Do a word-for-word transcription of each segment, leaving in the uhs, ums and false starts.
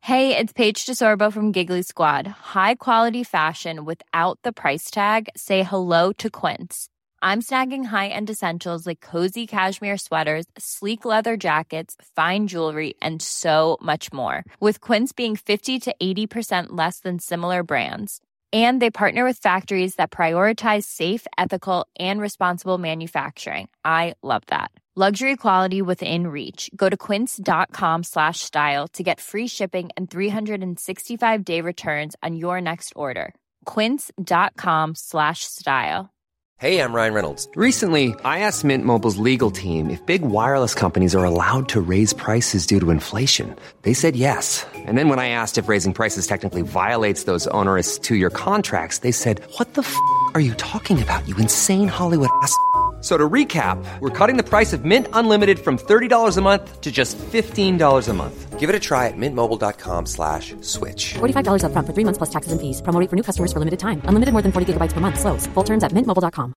Hey, it's Paige DeSorbo from Giggly Squad. High quality fashion without the price tag. Say hello to Quince. I'm snagging high-end essentials like cozy cashmere sweaters, sleek leather jackets, fine jewelry, and so much more. With Quince being fifty to eighty percent less than similar brands. And they partner with factories that prioritize safe, ethical, and responsible manufacturing. I love that. Luxury quality within reach. Go to quince.com slash style to get free shipping and three sixty-five day returns on your next order. Quince.com slash style. Hey, I'm Ryan Reynolds. Recently, I asked Mint Mobile's legal team if big wireless companies are allowed to raise prices due to inflation. They said yes. And then when I asked if raising prices technically violates those onerous two-year contracts, they said, what the f*** are you talking about, you insane Hollywood ass f- So to recap, we're cutting the price of Mint Unlimited from thirty dollars a month to just fifteen dollars a month. Give it a try at mintmobile.com slash switch. forty-five dollars up front for three months plus taxes and fees. Promo rate for new customers for limited time. Unlimited more than forty gigabytes per month. Slows full terms at mint mobile dot com.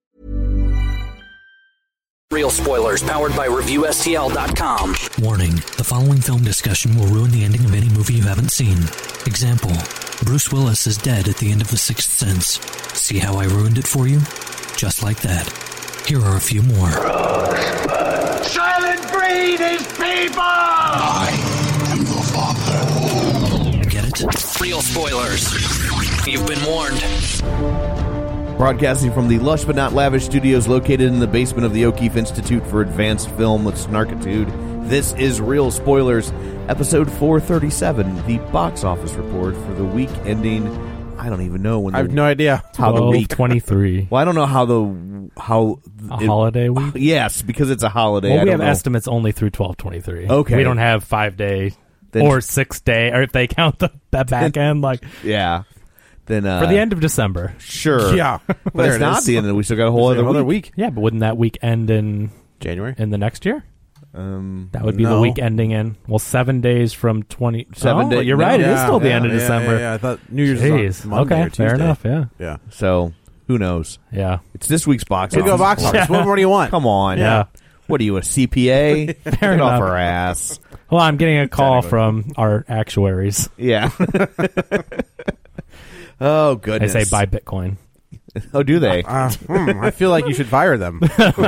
Real spoilers powered by Review S T L dot com. Warning, the following film discussion will ruin the ending of any movie you haven't seen. Example, Bruce Willis is dead at the end of The Sixth Sense. See how I ruined it for you? Just like that. Here are a few more. Rosebud. Silent breed is people! I am your father. Get it? Real spoilers. You've been warned. Broadcasting from the lush but not lavish studios located in the basement of the O'Keefe Institute for Advanced Film with Snarkitude, this is Real Spoilers, episode four thirty-seven, the box office report for the week ending, I don't even know when. I have no idea. How the week twenty-three. Well, I don't know how the how a it, holiday week. Yes, because it's a holiday. Well, I we don't have know. estimates only through twelve twenty-three. Okay, we don't have five day then, or six day, or if they count the, the back end, like yeah. Then uh, for the end of December, sure. Yeah, but it's not the end of the week. We still got a whole other another week. week. Yeah, but wouldn't that week end in January? In the next year? Um, that would be no. the week ending in well seven days from twenty. Seven oh, days. You're right. Yeah, it is still the yeah, end of yeah, December. Yeah, yeah, I thought New Year's Jeez. was on Monday okay, or Tuesday. fair enough. Yeah, yeah. So who knows? Yeah, it's this week's box Here office. we go, box office. Yeah. What more do you want? Come on. Yeah. What are you, a C P A? Get enough. off our ass. Well, I'm getting a call Exactly. from our actuaries. Yeah. Oh, goodness. They say buy Bitcoin. Oh, do they? Uh, hmm, I feel like you should fire them.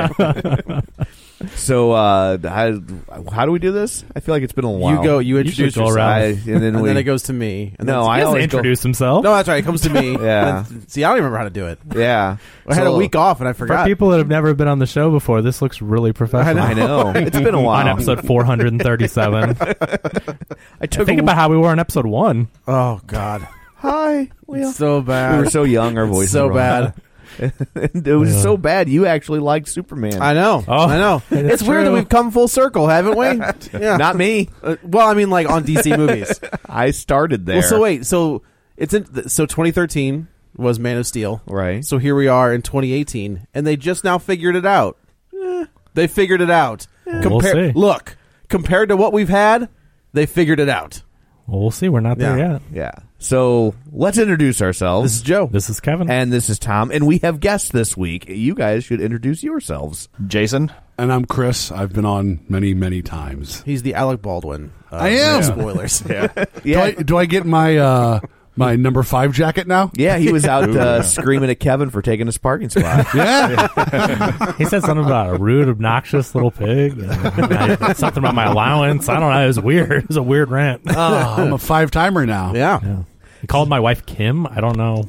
So, uh, how, how do we do this? I feel like it's been a while. You go. You introduce go yourself, around. I, and then, and we, then it goes to me. And No, then I He doesn't always introduce go, himself. No, that's right. It comes to me. Yeah. And, see, I don't even remember how to do it. Yeah. I had So- a week off and I For forgot. people that have never been on the show before, this looks really professional. I know. It's been a while. On episode four thirty-seven. I took Think a, about how we were on episode one. Oh God, Hi. Will. it's so bad. We were so young, our voices so were bad. And it was Yeah. so bad, you actually liked Superman. I know. Oh, I know. it's It's weird that true. we've come full circle, haven't we? Yeah. Not me. Uh, well, I mean, like on D C movies. I started there. Well, so wait. So it's in. So twenty thirteen was Man of Steel. Right. So here we are in twenty eighteen, and they just now figured it out. Eh, they figured it out. Well, we'll see. Look, compared to what we've had, they figured it out. Well, we'll see. We're not there Yeah. yet. Yeah. So let's introduce ourselves. This is Joe. This is Kevin. And this is Tom. And we have guests this week. You guys should introduce yourselves. Jason. And I'm Chris. I've been on many, many times. He's the Alec Baldwin. Uh, I am. Spoilers. Yeah. Yeah. Do I, do I get my uh, my number five jacket now? Yeah, he was out uh, screaming at Kevin for taking his parking spot. Yeah. He said something about a rude, obnoxious little pig. And I- something about my allowance. I don't know. It was weird. It was a weird rant. Oh, I'm a five timer now. Yeah. Yeah. He called my wife Kim. I don't know.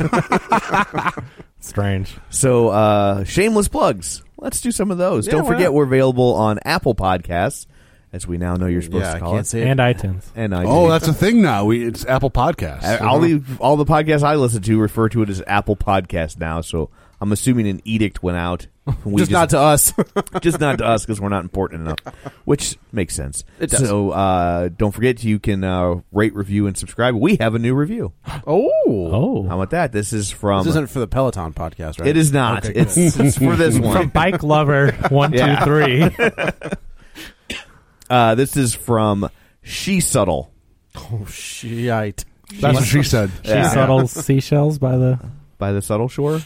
Strange. So, uh, shameless plugs. Let's do some of those. Yeah, Don't why forget, not? we're available on Apple Podcasts, as we now know you're supposed Yeah, to I call can't it. say it. And iTunes. And I Oh, that's a thing now. We It's Apple Podcasts. Uh, all the all the podcasts I listen to refer to it as Apple Podcast now. So I'm assuming an edict went out. We Just, not to us. just not to us because we're not important enough, which makes sense. It does. So uh, don't forget you can uh, rate, review, and subscribe. We have a new review. Oh. Oh. How about that? This is from. This isn't for the Peloton podcast, right? It is not. Okay, it's, good. it's for this one. From Bike Lover one Yeah. two three. Uh, this is from She Subtle. Oh, shite. That's what she said. She Yeah. settles seashells by the. By the Subtle Shore.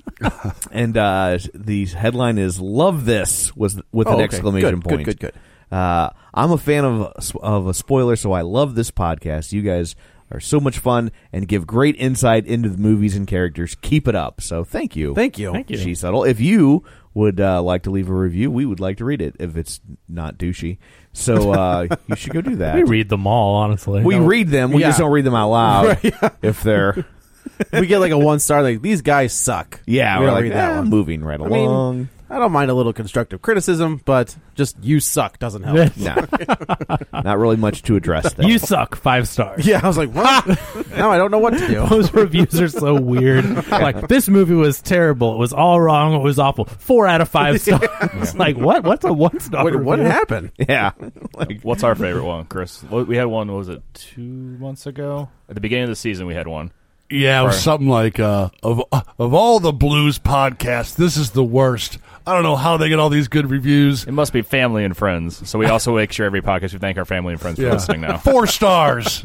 And uh, the headline is "Love This" was with Oh, an okay. exclamation Good, point. Good, good, good. Uh, I'm a fan of of a spoiler, so I love this podcast. You guys are so much fun and give great insight into the movies and characters. Keep it up. So thank you. Thank you. Thank you. She Subtle. If you would uh, like to leave a review, we would like to read it if it's not douchey. So uh, you should go do that. We read them all, honestly. We No. read them. We Yeah. just don't read them out loud. Right, yeah. If they're We get like a one star. Like these guys suck. yeah, we we're don't like read that eh, one. moving right I mean, along. I don't mind a little constructive criticism, but just you suck doesn't help. No, not really much to address there. You suck. Five stars. Yeah, I was like, what? Now I don't know what to do. Those reviews are so weird. Like, this movie was terrible. It was all wrong. It was awful. Four out of five stars. Like, what? What's a one star? What, what review? happened? Yeah, like What's our favorite one, Chris? What- We had one. What was it, two months ago? At the beginning of the season, we had one. Yeah, it was Or- something like uh, of uh, of all the blues podcasts, this is the worst. I don't know how they get all these good reviews. It must be family and friends. So we also make sure every podcast we thank our family and friends for Yeah. listening now. Four stars.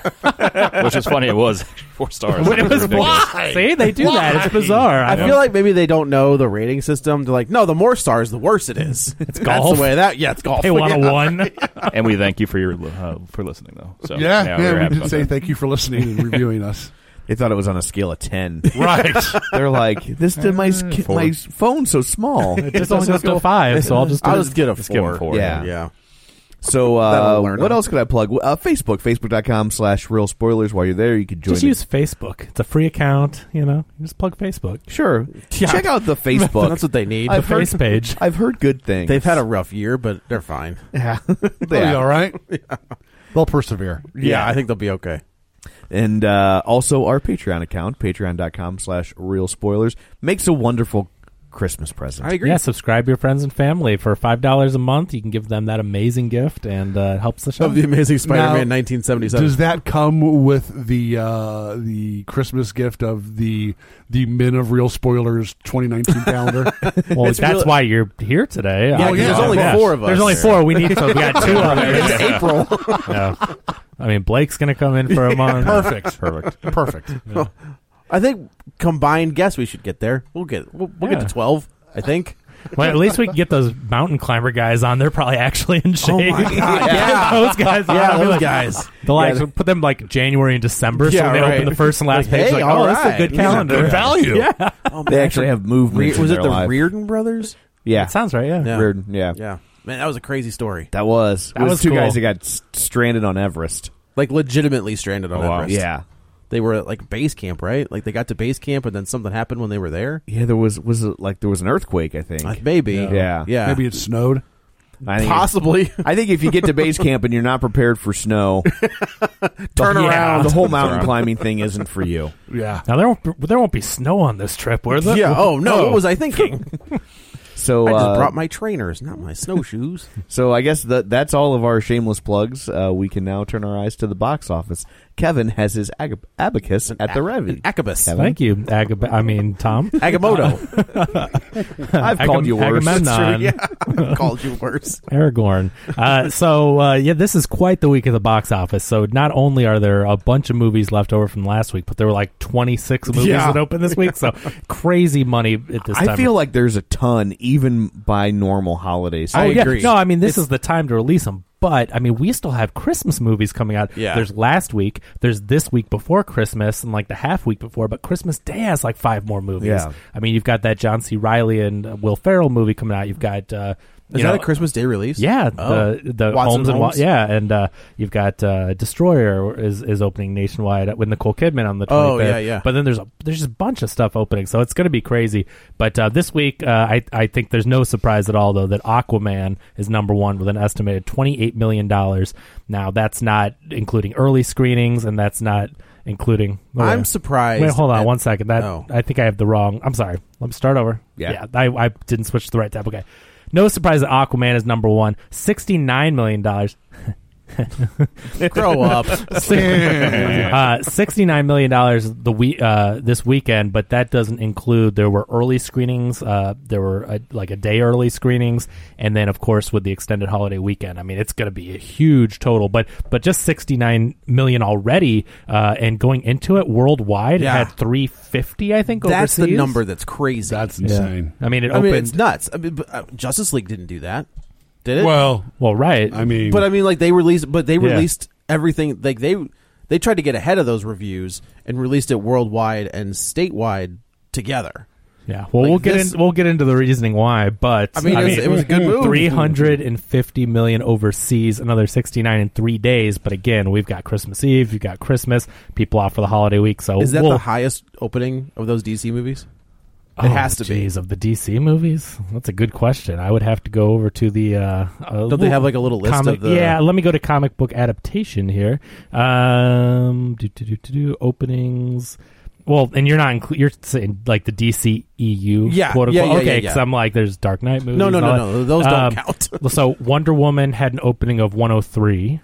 Which is funny. It was four stars. It was ridiculous. Why? See, they do that. It's Why? bizarre. I feel like maybe they don't know the rating system. They're like, no, the more stars, the worse it is. It's golf. That's the way that. Yeah, it's golf. they want Yeah. a one. And we thank you for your uh, for listening, though. So Yeah, yeah, we're yeah, we happy did about say that. thank you for listening and reviewing us. they thought it was on a scale of ten. Right. They're like, this did my sk- my phone's so small. It just only goes to five, so I'll just. I'll do just get a Just give 'em four. four. Yeah. Yeah. So That'll uh, learn what them. else could I plug? Uh, Facebook, facebook.com slash real spoilers. While you're there, you can join. Just the- use Facebook. It's a free account. You know, just plug Facebook. Sure. Yeah. Check out the Facebook. That's what they need. I've The heard, face page. I've heard good things. They've had a rough year, but they're fine. yeah. They'll be all right. They'll persevere. Yeah, I think they'll be okay. And uh, also our Patreon account, patreon.com slash real spoilers, makes a wonderful Christmas present. I agree. Yeah, subscribe to your friends and family for five dollars a month. You can give them that amazing gift, and uh, it helps the show. Of the Amazing Spider-Man Now, nineteen seventy-seven. Does that come with the uh, the Christmas gift of the the Men of Real Spoilers twenty nineteen calendar? Well, that's really- why you're here today. Yeah, Uh, 'cause there's only yeah. four of us. There's only four. We need so we got two others. It's April. Yeah. I mean, Blake's going to come in for a month. Perfect. Perfect. Perfect. I think combined guess we should get there. We'll get we'll, we'll Yeah. get to twelve. I think. Well, at least we can get those mountain climber guys on. They're probably actually in shape. my God, yeah. those guys. Yeah, I'll be those like- guys. They'll like Yeah. put them like January and December, so Yeah, when they right. open the first and last Like, page, hey, like, all oh, that's a right. good These are calendar. Good value. Yeah, They actually have movement. Was in it their the life. Reardon brothers? Yeah. that sounds right. Yeah. Yeah. Reardon, yeah. Yeah, man, that was a crazy story. That was. That it was, was two cool. guys that got s- stranded on Everest. Like legitimately stranded on Oh, wow. Everest. Yeah. They were at like base camp, right? Like they got to base camp and then something happened when they were there. Yeah, there was was it, like there was an earthquake, I think. Like maybe. Yeah. Yeah. Maybe it snowed. I think Possibly. I think if you get to base camp and you're not prepared for snow, Turn the, around. The whole mountain climbing thing isn't for you. Yeah. Now there won't there won't be snow on this trip, will there? Yeah. Oh no. What was I thinking? So I just uh, brought my trainers, not my snowshoes. So I guess that that's all of our shameless plugs. Uh, we can now turn our eyes to the box office. Kevin has his ag- abacus at the Revy. Acabus. Kevin? Thank you, Agab- I mean Tom. Agamotto. I've Agam- called you worse. Agamemnon. Yeah. Called you worse. Aragorn. Uh, so, uh, yeah, this is quite the week of the box office. So, not only are there a bunch of movies left over from last week, but there were like twenty-six movies Yeah. that opened this week. So, crazy money at this time. I feel like there's a ton, even by normal holidays. Oh, I yeah. agree. No, I mean, this It's- is the time to release them. But, I mean, we still have Christmas movies coming out. Yeah. There's last week. There's this week before Christmas and like the half week before. But Christmas Day has like five more movies. Yeah. I mean, you've got that John C. Reilly and uh, Will Ferrell movie coming out. You've got... Uh, Is you that know, a Christmas Day release? Yeah, Oh. the the Watson Holmes and Wa- Holmes? yeah, and uh, you've got uh, Destroyer is is opening nationwide with Nicole Kidman on the Oh, twenty-fifth. yeah, yeah. But then there's a, there's just a bunch of stuff opening, so it's going to be crazy. But uh, this week, uh, I I think there's no surprise at all though that Aquaman is number one with an estimated twenty-eight million dollars. Now that's not including early screenings, and that's not including. I'm wait, surprised. Wait, hold on at- one second. That Oh. I think I have the wrong. I'm sorry. Let me start over. Yeah. yeah I, I didn't switch to the right tab. Okay. No surprise that Aquaman is number one. sixty-nine million dollars. Grow up. uh, sixty-nine million dollars the we uh, this weekend, but that doesn't include. There were early screenings. Uh, there were a, like a day early screenings, and then of course with the extended holiday weekend. I mean, it's going to be a huge total. But but just sixty-nine million already, uh, and going into it worldwide, Yeah. it had three fifty. I think That's the overseas. number that's crazy. That's insane. I mean, it I opened. mean, it's nuts. I mean, but, uh, Justice League didn't do that. Did it? Well, well, right. I mean, but I mean, like they released, but they Yeah. released everything. Like they they tried to get ahead of those reviews and released it worldwide and statewide together. Yeah, well, Like we'll get this- in, we'll get into the reasoning why, but I mean, it was- it was a good move. Three hundred and fifty million overseas, another sixty-nine in three days. But again, we've got Christmas Eve, you've got Christmas, people off for the holiday week. So Is that we'll, the highest opening of those D C movies? It oh, has to geez, of the D C movies? That's a good question. I would have to go over to the. Uh, uh, Don't they have, like, a little list comic, of the- Yeah, let me go to comic book adaptation here. Um, do, do, do, do, do, openings. Well, and you're not inclu- you're saying like the D C E U, Yeah, quote yeah, unquote. yeah, yeah, okay, yeah. because I'm like, there's Dark Knight movies. No, no, and no, all no, that. those don't Um, count. So Wonder Woman had an opening of one oh three.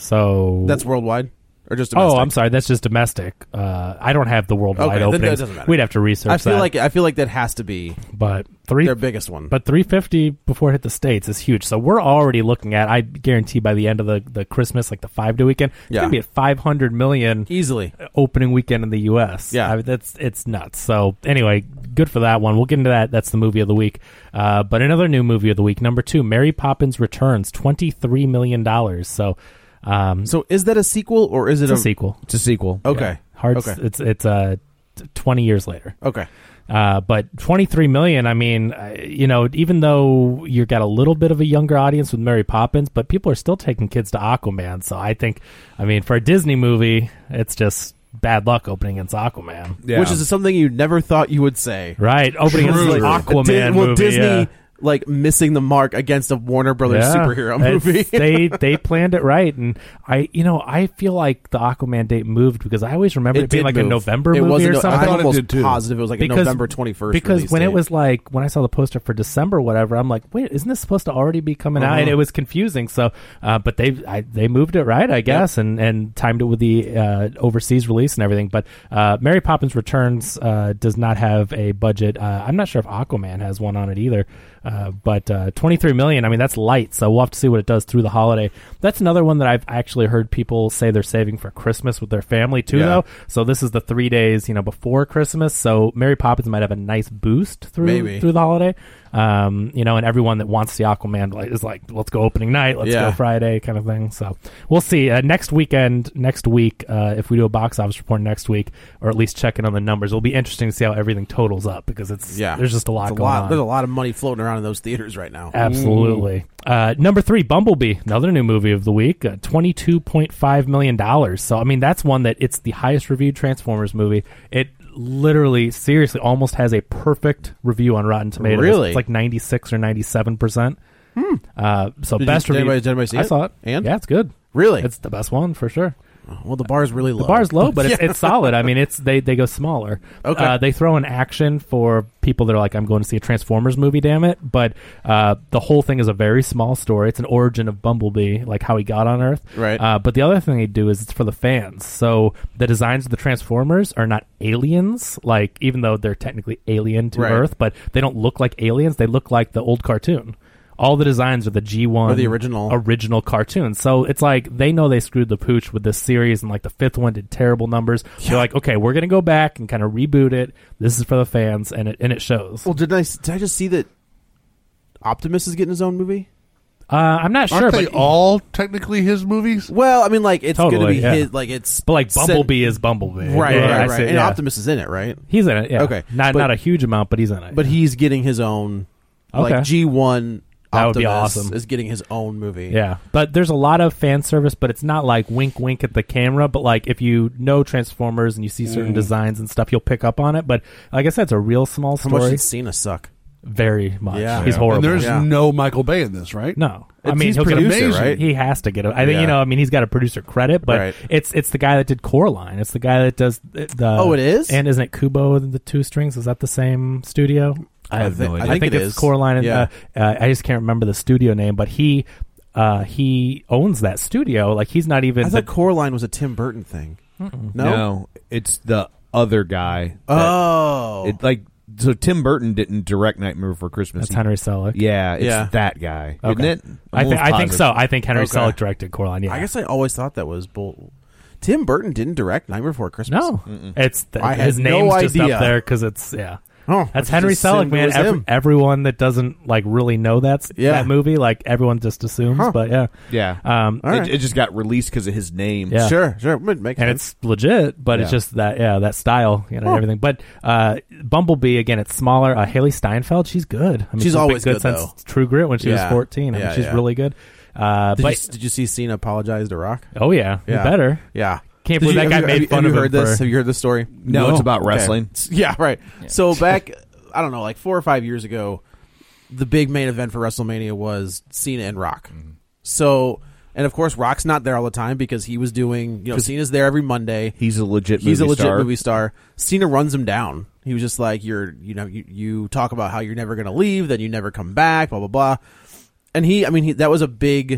So That's worldwide or just oh, domestic? I'm sorry, that's just domestic. Uh, I don't have the worldwide Okay, then that openings. doesn't matter. We'd have to research. I feel that. like I feel like that has to be but three their biggest one. But three fifty before it hit the States is huge. So we're already looking at, I guarantee by the end of the, the Christmas, like the five day weekend, it's Yeah. going to be at five hundred million easily opening weekend in the U S. Yeah. I mean, that's, it's nuts. So anyway, good for that one. We'll get into that. That's the movie of the week. Uh, but another new movie of the week, number two, Mary Poppins Returns, twenty-three million dollars. So, um, so is that a sequel or is it it's a, a sequel? It's a sequel. Okay. Yeah. Hard, Okay. It's, it's, uh, t- twenty years later. Okay. Uh, but twenty-three million, I mean, uh, you know, even though you got a little bit of a younger audience with Mary Poppins, but people are still taking kids to Aquaman. So I think, I mean, for a Disney movie, it's just bad luck opening against Aquaman. Yeah. Which is something you never thought you would say. Right. Opening against True. the Aquaman Di- well, movie. Disney yeah. like missing the mark against a Warner Brothers Yeah. superhero It's- movie. they they planned it right, and I you know I feel like the Aquaman date moved because I always remember it, It being did like move. a November It movie wasn't or a- something. I'm thought it almost did, too. positive it was like a November twenty-first Because release when date. it was like when I saw the poster for December, whatever, I'm like, wait, isn't this supposed to already be coming out? Uh-huh. And it was confusing. So, uh, but they I, they moved it right, I guess, and and timed it with the uh, overseas release and everything. But uh, Mary Poppins Returns uh, does not have a budget. Uh, I'm not sure if Aquaman has one on it either. Uh, but uh, twenty-three million, I mean, that's light, so we'll have to see what it does through the holiday. That's another one that I've actually heard people say they're saving for Christmas with their family, too, Yeah. though. So this is the three days, you know, before Christmas, so Mary Poppins might have a nice boost through Maybe. through the holiday. Um, you know, and everyone that wants the Aquaman like, is like, let's go opening night, let's Yeah. go Friday kind of thing. So we'll see. Uh, next weekend, next week, uh, if we do a box office report next week, or at least check in on the numbers, it'll be interesting to see how everything totals up because it's yeah, there's just a lot It's going lot, on. There's a lot of money floating around in those theaters right now. Absolutely. Uh, number three, Bumblebee, another new movie of the week, uh, twenty-two point five million dollars. So, I mean, that's one that it's the highest reviewed Transformers movie. It literally, seriously, almost has a perfect review on Rotten Tomatoes. Really? It's like ninety-six or ninety-seven percent. Hmm. Uh, so, Did best you, did review. anybody, did anybody see I it? saw it. And? Yeah, it's good. Really? It's the best one for sure. Well, the bar's really low. The bar's low, but it's, Yeah. it's solid. I mean, it's they, they go smaller. Okay. Uh, they throw in action for people that are like, I'm going to see a Transformers movie, damn it. But uh, the whole thing is a very small story. It's an origin of Bumblebee, like how he got on Earth. Right. Uh, but the other thing they do is it's for the fans. So the designs of the Transformers are not aliens, like even though they're technically alien to Right. Earth, but they don't look like aliens. They look like the old cartoon. All the designs are the G one Or the original. original cartoon. So it's like they know they screwed the pooch with this series, and like the fifth one did terrible numbers. They're like, okay, we're gonna go back and kind of reboot it. This is for the fans, and it and it shows. Well, did I did I just see that Optimus is getting his own movie? Uh, I'm not sure, Aren't they but all technically his movies? Well, I mean, like it's going to Totally, be yeah. his, like it's but like set- Bumblebee is Bumblebee, right, Yeah, right, I right. see- And yeah. Optimus is in it, right? He's in it. Yeah. Okay. not But- not a huge amount, but he's in it. But he's getting his own. Okay. Like G one. That would be Optimus awesome. Is getting his own movie. Yeah, but there's a lot of fan service, but it's not like wink, wink at the camera. But like if you know Transformers and you see certain Mm. designs and stuff, you'll pick up on it. But like I said, it's a real small How story. much did Cena suck? Very much. Yeah. He's Yeah. horrible. And there's Yeah. no Michael Bay in this, right? No, I It's- mean he's he'll get producer, amazing. right? He has to get it. I think Yeah. you know. I mean, he's got a producer credit, but Right. it's it's the guy that did Coraline. It's the guy that does the. Oh, it is? And isn't it Kubo and the Two Strings? Is that the same studio? I have no idea. I think, it it's is. Coraline. And, Yeah. uh, uh, I just can't remember the studio name, but he uh, he owns that studio. Like he's not even. I the, thought Coraline was a Tim Burton thing. Mm-mm. No? No, it's the other guy. that- Oh. it like so Tim Burton didn't direct Nightmare Before Christmas. That's He- Henry Selick. Yeah, it's Yeah. that guy, Okay. isn't it? I, I'm th- almost I think positive. so. I think Henry Okay. Selick directed Coraline. Yeah. I guess I always thought that was bull. Tim Burton didn't direct Nightmare Before Christmas. no, Mm-mm. it's the, I had his no name's just idea. up there because it's yeah. Oh, that's Henry Selick, man. Every, everyone that doesn't like really know that's yeah. that movie, like everyone just assumes. Huh. But yeah, yeah. Um, it, right. it just got released because of his name. Yeah. Sure, sure. It makes and sense. it's legit, but yeah. it's just that yeah, that style, you know, oh. everything. But uh, Bumblebee again, it's smaller. Uh, Haley Steinfeld, she's good. I mean, she's, she's always been good, good though. since True Grit when she yeah. was fourteen. I yeah, mean, she's yeah. really good. Uh, did, but you, did you see Cena apologize to Rock? Oh yeah, yeah. you better. Yeah. Can't Did believe you, that guy you, made have, fun have of you him. heard this? For... Have you heard this story? No, no. it's about okay. wrestling. Yeah, right. Yeah. So back, I don't know, like four or five years ago, the big main event for WrestleMania was Cena and Rock. Mm-hmm. So, and of course, Rock's not there all the time because he was doing, you know, Cena's there every Monday. He's a legit movie He's a legit star. movie star. Cena runs him down. He was just like, you're, you know, you, you talk about how you're never going to leave, then you never come back, blah, blah, blah. And he, I mean, he, that was a big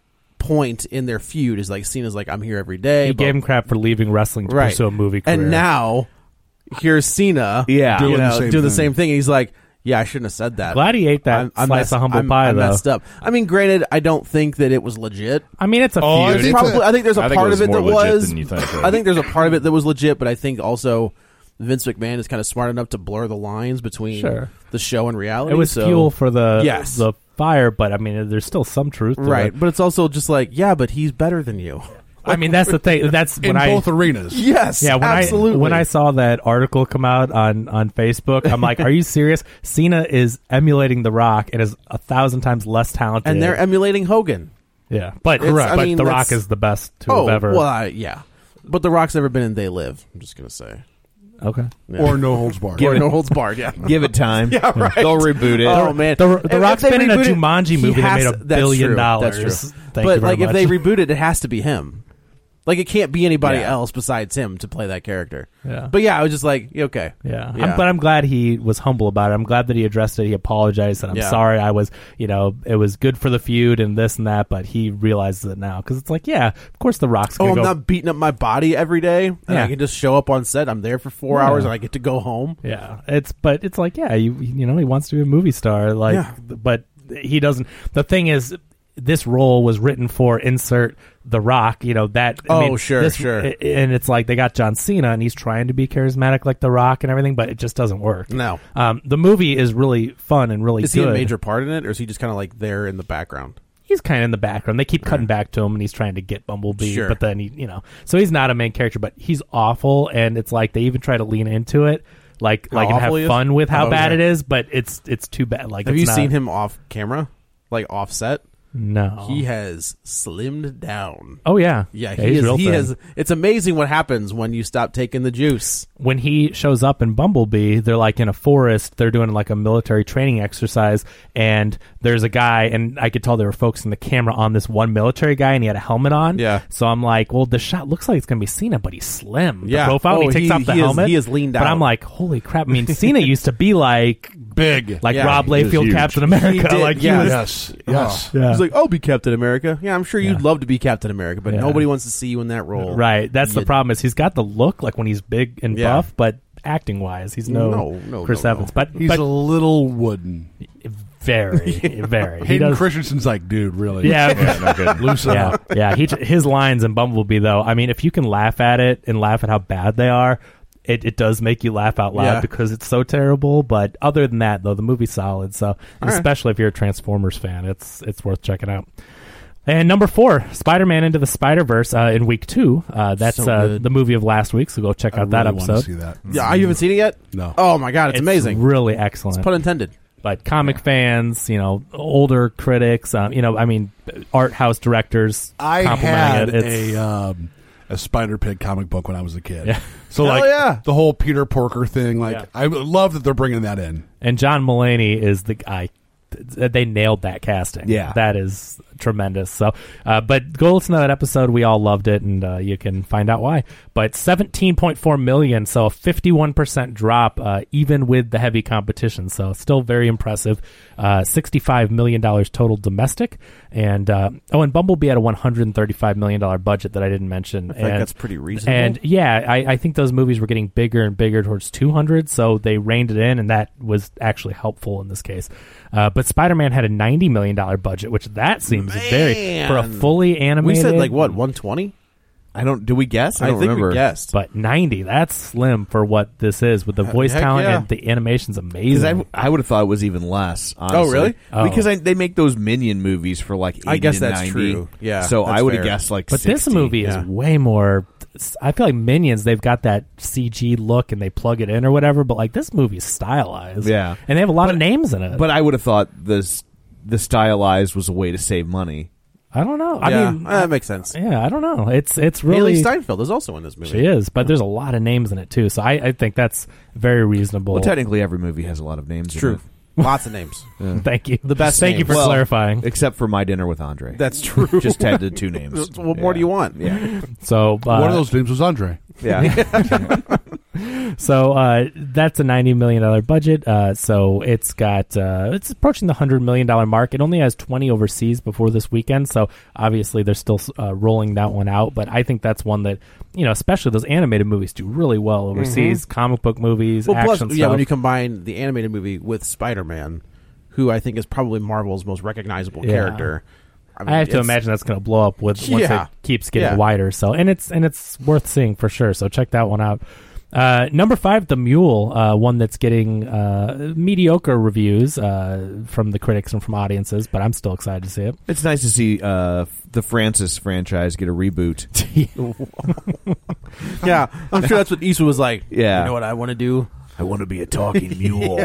point in their feud is like Cena's like, I'm here every day. He but, gave him crap for leaving wrestling to right. pursue a movie career. And now here's Cena yeah. doing, you know, the, same doing the thing. same thing. He's like, yeah, I shouldn't have said that. Glad he ate that I'm, I'm slice messed, of humble I'm, pie, I'm though. messed up. I mean, granted, I don't think that it was legit. I mean, it's a Oh, feud. I think Probably, that- I think there's a I think part it was of it more that legit was. than you think, I think there's a part of it that was legit, but I think also Vince McMahon is kind of smart enough to blur the lines between Sure. the show and reality. It was so, fuel for the yes. the fire, but I mean, there's still some truth to right. it. But it's also just like, yeah, but he's better than you. I mean, that's the thing. That's in when I both arenas. Yes, yeah. When absolutely. I when I saw that article come out on on Facebook, I'm like, are you serious? Cena is emulating The Rock and is a thousand times less talented, and they're emulating Hogan. yeah, but It's- correct. I But mean, The Rock that's- is the best to Oh, have ever. well, I, yeah. But The Rock's never been in They Live. I'm just gonna say. Okay. Yeah. Or No Holds Barred. Or No Holds Barred. Yeah. Give it time. Yeah, right. They'll reboot it. Oh man, The, the If- Rock's if they been in a reboot it, Jumanji he movie that has- made a that's billion true. dollars. That's true. Thank but you very like, much. if they reboot it, it has to be him. Like, it can't be anybody Yeah. else besides him to play that character. Yeah. But yeah, I was just like, okay. Yeah, Yeah. I'm, but I'm glad he was humble about it. I'm glad that he addressed it. He apologized, and I'm Yeah. sorry. I was, you know, it was good for the feud and this and that, but he realizes it now because it's like, yeah, of course the Rock's Oh, gonna I'm go. not beating up my body every day, and Yeah. I can just show up on set. I'm there for four Yeah. hours, and I get to go home. Yeah, it's but it's like, yeah, you you know, he wants to be a movie star, like, Yeah. but he doesn't. The thing is, this role was written for insert The Rock, you know, that I Oh, mean, sure, this- sure. and it's like they got John Cena and he's trying to be charismatic like The Rock and everything, but it just doesn't work. No. Um, the movie is really fun and really Is good. he a major part in it, or is he just kind of like there in the background? He's kind of in the background. They keep cutting back to him, and he's trying to get Bumblebee. Sure. But then he, you know, so he's not a main character, but he's awful. And it's like they even try to lean into it, like How like and have awful he is? fun with how Oh, bad okay. it is. But it's it's too bad. Like, Have it's you not- seen him off camera, like off set? No. He has slimmed down. Oh yeah, Yeah, Yeah, he he's is. real He thin. has. It's amazing what happens when you stop taking the juice. When he shows up in Bumblebee, they're like in a forest. They're doing like a military training exercise, and there's a guy, and I could tell they were focusing the camera on this one military guy, and he had a helmet on. Yeah. So I'm like, well, the shot looks like it's gonna be Cena, but he's slim. The Yeah. profile. Oh, and he takes he- off the he is- helmet. he is leaned But out. I'm like, holy crap! I mean, Cena used to be like Big. like Yeah, Rob he was Layfield, huge. Captain America. He did, like he yeah. was, Yes. Yes. Yeah. He's like, I'll be Captain America. Yeah, I'm sure you'd Yeah. love to be Captain America, but Yeah. nobody wants to see you in that role. Right. That's the You- problem. Is he's got the look like when he's big and Yeah. buff, but acting wise, he's no, No, no, Chris no, Evans. no. But He's but a little wooden. very, very. He Hayden does. Christensen's like, dude, really? Yeah. Yeah, no good. Loosen yeah, up. yeah. He his lines in Bumblebee though. I mean, if you can laugh at it and laugh at how bad they are, it, it does make you laugh out loud Yeah. because it's so terrible. But other than that, though, the movie's solid. So, and right. especially if you're a Transformers fan, it's it's worth checking out. And number four, Spider-Man Into the Spider-Verse uh, in week two. Uh, that's So uh, good. the movie of last week, so go check I out that really want to episode. see that. Yeah, you haven't seen it yet? No. Oh my god, it's, amazing. really excellent. Pun intended. But comic fans, you know, older critics, um, you know, I mean, art house directors I complimenting had it. It's, a um, a Spider Pig comic book when I was a kid. Yeah. So Hell like yeah. the whole Peter Porker thing, like Yeah. I love that they're bringing that in. and John Mulaney is the guy. They nailed that casting. Yeah. that is tremendous. So, uh, but go listen to that episode. We all loved it, and uh, you can find out why. But seventeen point four million, so a fifty-one percent drop, uh, even with the heavy competition. So still very impressive. Uh, sixty-five million dollars total domestic, and uh, oh, and Bumblebee had a one hundred thirty-five million dollar budget that I didn't mention. I think and, that's pretty reasonable. And yeah, I, I think those movies were getting bigger and bigger towards two hundred, so they reined it in, and that was actually helpful in this case. Uh, but Spider-Man had a ninety million dollars budget, which that seems very for a Man. fully animated. we said like what, one twenty? I don't. Do we guess? I I don't think remember. we guessed. But ninety, that's slim for what this is with the voice heck talent yeah. and the animation's Because amazing. I, I would have thought it was even less. Honestly. Oh, really? Oh. Because I, they make those Minion movies for like eighty I guess to that's ninety. true. Yeah, So that's I would have fair. guessed like. But this sixty. movie is yeah. way more. I feel like Minions, they've got that C G look and they plug it in or whatever. But like this movie's stylized. Yeah. And they have a lot But- of names in it. But I would have thought this the stylized was a way to save money. I don't know. I yeah, mean, that makes sense. yeah, I don't know. It's it's really Haley Steinfeld is also in this movie. She is, but there's a lot of names in it too. So I, I think that's very reasonable. Well, technically, every movie has a lot of names. in True. it. Lots of names. Yeah. Thank you. The best Thank you names. for Well, clarifying. Except for My Dinner with Andre. That's true. Just had the two names. What more Yeah. do you want? Yeah. So uh, One of those names was Andre. Yeah. So uh, that's a ninety million dollar budget. Uh, so it's got uh, it's approaching the hundred million dollar mark. It only has twenty overseas before this weekend. So obviously they're still uh, rolling that one out. But I think that's one that, you know, especially those animated movies do really well overseas. Mm-hmm. Comic book movies, Well, action plus, stuff. yeah, when you combine the animated movie with Spider-Man, who I think is probably Marvel's most recognizable Yeah. character. I, have to it's- imagine that's going to blow up with once Yeah. it keeps getting Yeah. wider. So and it's and it's worth seeing for sure. So check that one out. Uh, number five, The Mule, uh, one that's getting uh, mediocre reviews uh, from the critics and from audiences, but I'm still excited to see it. It's nice to see uh, the Francis franchise get a reboot. Yeah, I'm sure that's what Eastwood was like. Yeah. You know what I want to do? I want to be a talking mule.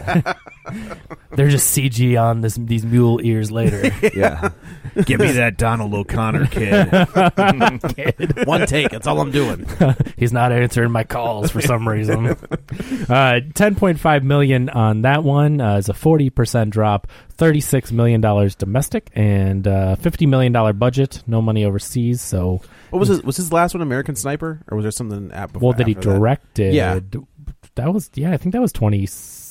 They're just C G on this these mule ears later. Yeah. Give me that Donald O'Connor kid. Kid. One take. That's all I'm doing. He's not answering my calls for some reason. uh, ten point five million dollars on that one uh, is a forty percent drop. thirty-six million dollars domestic and uh, fifty million dollars budget. No money overseas. So What was his? Was his last one American Sniper, or was there something at before? well, that he after that? directed. Yeah. That was yeah. I think that was twenty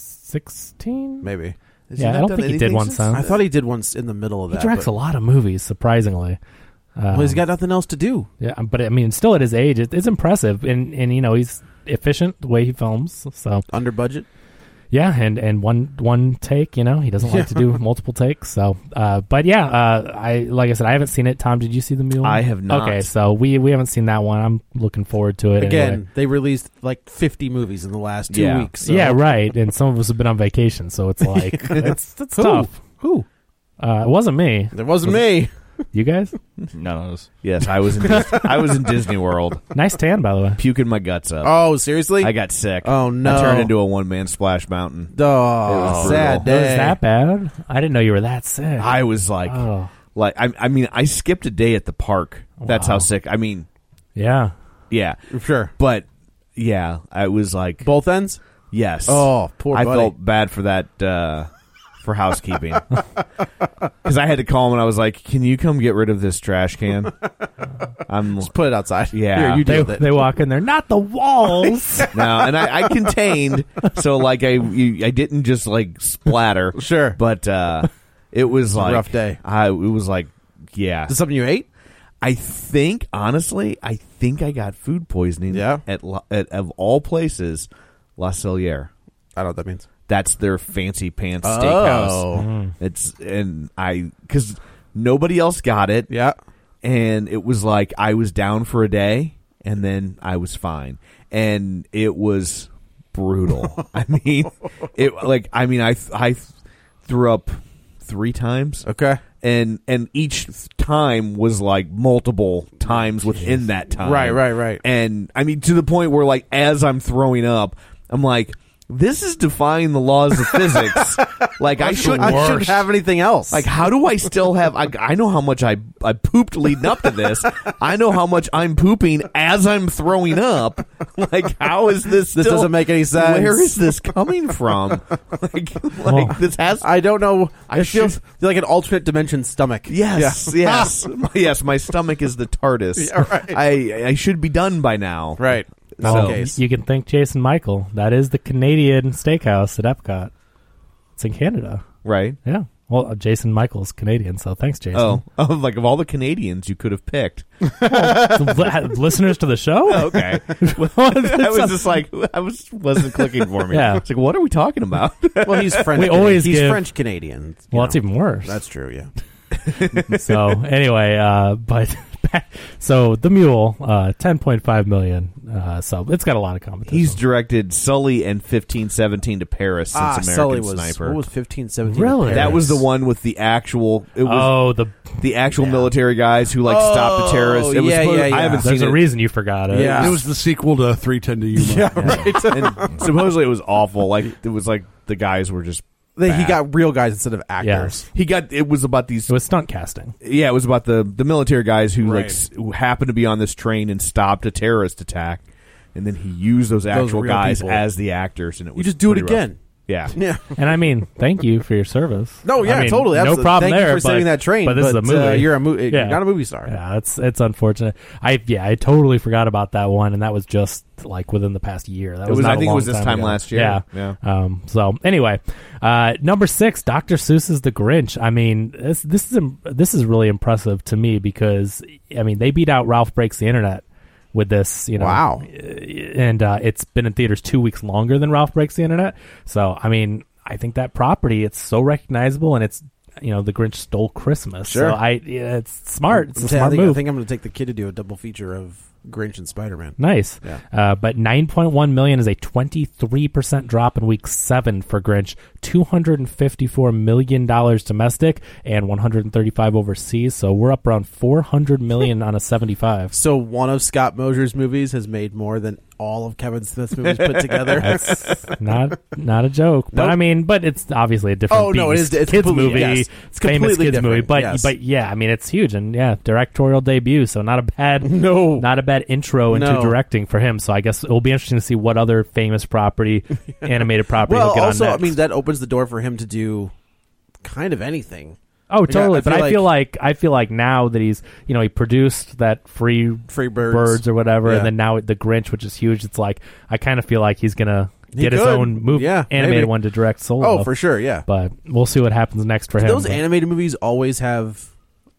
sixteen. Maybe. Has he Yeah, I not don't done think he did anything one since? since. I thought he did once in the middle of He that. directs but- a lot of movies, surprisingly. Um, Well, he's got nothing else to do. Yeah, but I mean, still at his age, it, it's impressive, and and you know he's efficient the way he films. So Under budget. yeah, and and one one take, you know, he doesn't like to do multiple takes. So, uh, but yeah, uh, I like I said, I haven't seen it. Tom, did you see the Mule? I have not. Okay, so we we haven't seen that one. I'm looking forward to it Again, anyway. they released like fifty movies in the last two Yeah. weeks. So. Yeah, right. And some of us have been on vacation, so it's like it's it's Who? tough. Who? Uh, it wasn't me. There wasn't me. You guys? None of us. Yes, I was in Dis- I was in Disney World, Nice tan, by the way. puking my guts up. Oh, seriously? I got sick. Oh, no. I turned into a one man splash mountain. Oh, was sad brutal. It was day. that bad? I didn't know you were that sick. I was like, Oh. like I, I mean, I skipped a day at the park. That's Wow. how sick. I mean, Yeah. yeah, Sure. but yeah, I was like, Both ends? yes. Oh, poor I buddy. felt bad for that uh, for housekeeping because I had to call him and I was like, "Can you come get rid of this trash can?" I'm Just put it outside. Yeah. Here, you They, deal with it. they walk in there, not the walls. no, and I, I contained, so like I you, I didn't just like splatter, Sure. but uh, it was a like rough day. I it was like yeah. Is this something you ate? I think honestly, I think I got food poisoning. Yeah. at, La- at of all places, La Celliere. I don't know what that means. That's their fancy pants Oh. steakhouse. Mm. It's and I because nobody else got it. Yeah. And it was like I was down for a day, and then I was fine, and it was brutal. I mean, it like I mean I I threw up three times. Okay. And and each time was like multiple times within that time. Right, right, right. And I mean to the point where like as I'm throwing up, I'm like, this is defying the laws of physics. Like I shouldn't, I shouldn't have anything else. like, how do I still have? I, I know how much I I pooped leading up to this. I know how much I'm pooping as I'm throwing up. Like, how is this? This still- doesn't make any sense. Where is this coming from? Like, like Well, this has. I don't know. I It feels should- like an alternate dimension stomach. Yes, Yeah. yes, yes. My stomach is the TARDIS. Yeah, right. I I should be done by now. Right. So- Not the Well, case. you can thank Jason Michael. That is the Canadian steakhouse at Epcot. It's in Canada. Right. Yeah. Well, uh, Jason Michael's Canadian, so thanks, Jason. Oh, oh, like of all the Canadians you could have picked. Li- listeners to the show? Okay. I was just like, I was wasn't clicking for me. Yeah. It's like, what are we talking about? Well, he's French. We always he's give- French Canadian. Well, it's even worse. That's true. Yeah. So anyway, uh, but so The Mule, uh, ten point five million. Uh, so it's got a lot of competition. He's directed Sully and fifteen seventeen to Paris since ah, American Sully was, Sniper. What was fifteen seventeen? Really? That was the one with the actual. It was oh, the the actual yeah. military guys who like oh, stopped the terrorists. It was yeah, supposed, yeah, yeah. I haven't There's seen a it. reason you forgot it. Yeah. It was the sequel to three ten to Yuma. Yeah, right. And supposedly it was awful. Like it was like the guys were just. They, he bad. got real guys instead of actors. Yes. He got. It was about these. It was stunt casting. Yeah, it was about the the military guys who Right. like s- who happened to be on this train and stopped a terrorist attack, and then he used those actual real guys people. as the actors, and it was You just do it pretty rough. again. Yeah, Yeah. And I mean, thank you for your service. No, yeah, I mean, totally. No Absolutely. problem Thank there. you for saving but, that train. But this is a movie. Uh, you're a mo- Yeah. You're not a movie star. Yeah, it's it's unfortunate. I yeah, I totally forgot about that one, and that was just like within the past year. That It was, was- not I a think it long was this time ago. last year. Yeah, Yeah. Um. So anyway, uh, number six, Doctor Seuss's The Grinch. I mean, this this is im- this is really impressive to me because I mean they beat out Ralph Breaks the Internet with this, you know. Wow. And uh, it's been in theaters two weeks longer than Ralph Breaks the Internet. So I mean, I think that property, it's so recognizable, and it's, you know, The Grinch Stole Christmas. Sure. So I, yeah, it's smart. It's a I smart think, move. I think I'm going to take the kid to do a double feature of Grinch and Spider-Man. Nice. Yeah. Uh, but nine point one million is a twenty-three percent drop in week seven for Grinch. two hundred fifty-four million dollars domestic and one hundred thirty-five overseas. So we're up around four hundred million on a seventy-five. So one of Scott Mosier's movies has made more than all of Kevin Smith's movies put together. That's not not a joke. But Nope. I mean, but it's obviously a different Oh, no, it beast. is- it's kids completely- movie, yes. It's famous completely kids movie. different, But yes. but yeah, I mean it's huge, and yeah, directorial debut. So not a bad No. not a bad intro into No. directing for him. So I guess it will be interesting to see what other famous property, animated property Well, he'll get also, on I next. mean, that opens the door for him to do kind of anything. Oh, Like, I- totally. I but feel I feel like I feel like now that he's, you know, he produced that free Free Birds. or whatever, Yeah. and then now the Grinch, which is huge. It's like I kind of feel like he's gonna He get his could. own movie, Yeah, animated maybe. one to direct solo. Oh, for sure, yeah. But we'll see what happens next for Do him. those But- animated movies always have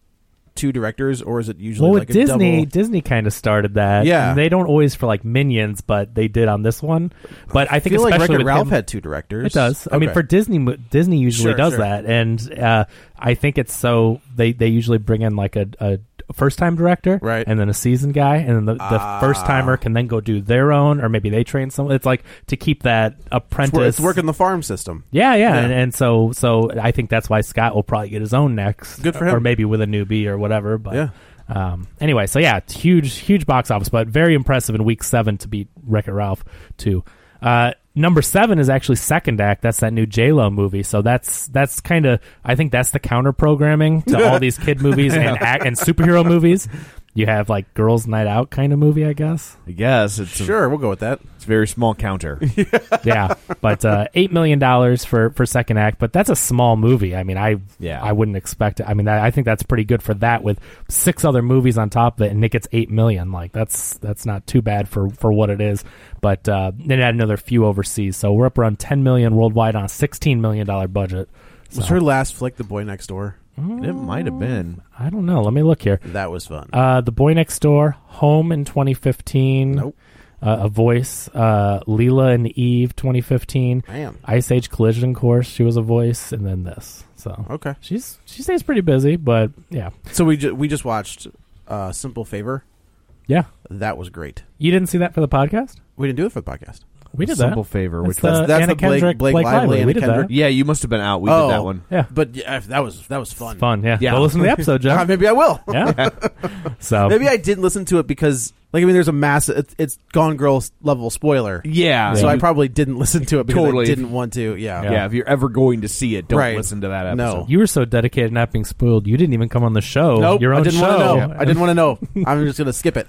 two directors, or is it usually well, like with a Disney, double? Disney kind of started that. Yeah. And they don't always for like Minions, but they did on this one. But I think feel like especially Wreck-It with Ralph him- had two directors. It does. I mean, Okay. for Disney, mo- Disney usually Sure, does sure. that, and uh, I think it's so they they usually bring in like a, a first time director, Right. and then a seasoned guy, and then the, the Ah. first timer can then go do their own, or maybe they train someone. It's like to keep that It's, apprentice. wor- it's working the farm system. Yeah, yeah, Yeah. And, and so so I think that's why Scott will probably get his own next. Good for or him. maybe with a newbie or whatever. But Yeah. Um, anyway, so yeah, it's huge, huge box office, but very impressive in week seven to beat Wreck-It Ralph too. Uh, number seven is actually Second Act. That's that new J-Lo movie. So that's that's kind of I think that's the counter programming to all these kid movies and act, and superhero movies. You have like Girls' Night Out kind of movie, I guess. I guess it's Sure, we'll go with that. It's a very small counter. Yeah, but uh, eight million dollars for for Second Act, but that's a small movie. I mean, I Yeah. I wouldn't expect it. I mean, I I think that's pretty good for that with six other movies on top of it, and it gets eight million. Like that's that's not too bad for for what it is. But uh, then it had another few overseas, so we're up around ten million worldwide on a sixteen million dollar budget. Was So- her last flick The Boy Next Door? It might have been. I don't know. Let me look here. That was fun. Uh, The Boy Next Door, Home in twenty fifteen. Nope. Uh, a Voice, uh, Leela and Eve, twenty fifteen. Damn. Ice Age Collision Course, she was a voice, and then this. So Okay. she's she stays pretty busy, but yeah, So we ju- we just watched uh, Simple Favor. yeah. That was great. You didn't see that for the podcast? We didn't do it for the podcast. We did Simple that. Favor, That's which the That's- that's Anna the Blake- Kendrick, Blake Blake Lively, Lively. Anna We did Kendrick. that. Yeah, you must have been out. We oh, did that one. Yeah, But yeah, that was that was fun. fun. Yeah, Yeah. Go listen to the episode, Uh, Jeff. maybe I will. Yeah. So Maybe I didn't listen to it because, like, I mean, there's a massive. It's, it's Gone Girl level spoiler. Yeah. So yeah. I probably didn't listen to it because Totally. I didn't want to. Yeah. Yeah, if you're ever going to see it, don't Right. listen to that No. episode. you were so dedicated to not being spoiled, you didn't even come on the show. Nope. Your own I didn't show. want to know. Yeah. I didn't want to know. I'm just gonna skip it.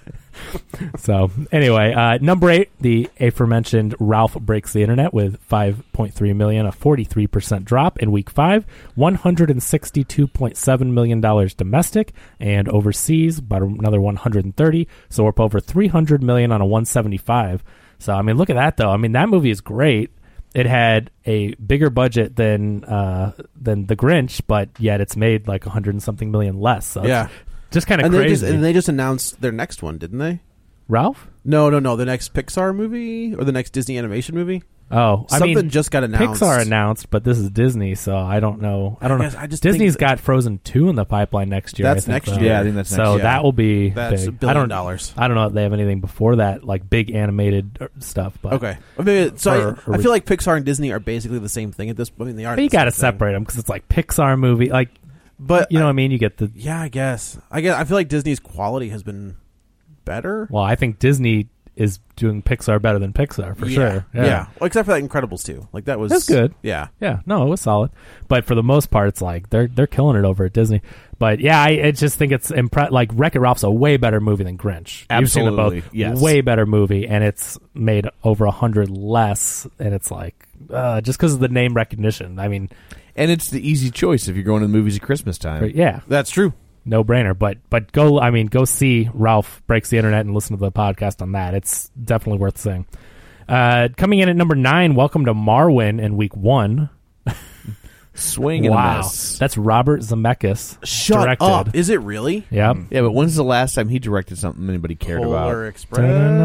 So anyway, uh, number eight, the aforementioned Ralph Breaks the Internet with five point three million, a forty-three percent drop in week five, one hundred sixty-two point seven million dollars domestic, and overseas about another one hundred thirty. So we're up over three hundred million on a one seventy-five. So I mean, look at that though. I mean, that movie is great. It had a bigger budget than uh, than The Grinch, but yet it's made like a hundred and something million less. So Yeah. it's just kind of And they crazy. just and they just announced their next one, didn't they? Ralph? No, no, no. The next Pixar movie or the next Disney animation movie. Oh, I Something mean, just got announced. Pixar announced, but this is Disney, so I don't know. I don't I guess- know. I just Disney's think- got Frozen two in the pipeline next year. That's I think, next though. year. Yeah, I think that's so next year. that will be That's big. a billion I don't dollars. I don't know if they have anything before that, like big animated uh, stuff. But Okay. I mean, so or- I, or I we- feel like Pixar and Disney are basically the same thing at this. I mean, they are. But you the got to same thing. separate them because it's like Pixar movie, like. But you know what I mean? You get the Yeah, I guess. I guess. I feel like Disney's quality has been better. well. I think Disney is doing Pixar better than Pixar for yeah. sure. Yeah. Well, except for like Incredibles two. Like that was That's good. Yeah. Yeah, no, it was solid. But for the most part, it's like they're they're killing it over at Disney. But yeah, I, I just think it's impre- like Wreck-It Ralph's a way better movie than Grinch. You've seen them Absolutely, both. yes. Way better movie, and it's made over a hundred less. And it's like uh, just because of the name recognition. I mean, and it's the easy choice if you're going to the movies at Christmas time. yeah, That's true. no brainer. But but go. I mean, go see Ralph Breaks the Internet and listen to the podcast on that. It's definitely worth seeing. Uh, coming in at number nine, Welcome to Marwen in week one. Swing and a Wow, miss. that's Robert Zemeckis. Shut directed. up. Is it really? Yep. Yeah, but when's the last time he directed something anybody cared Polar about? Express.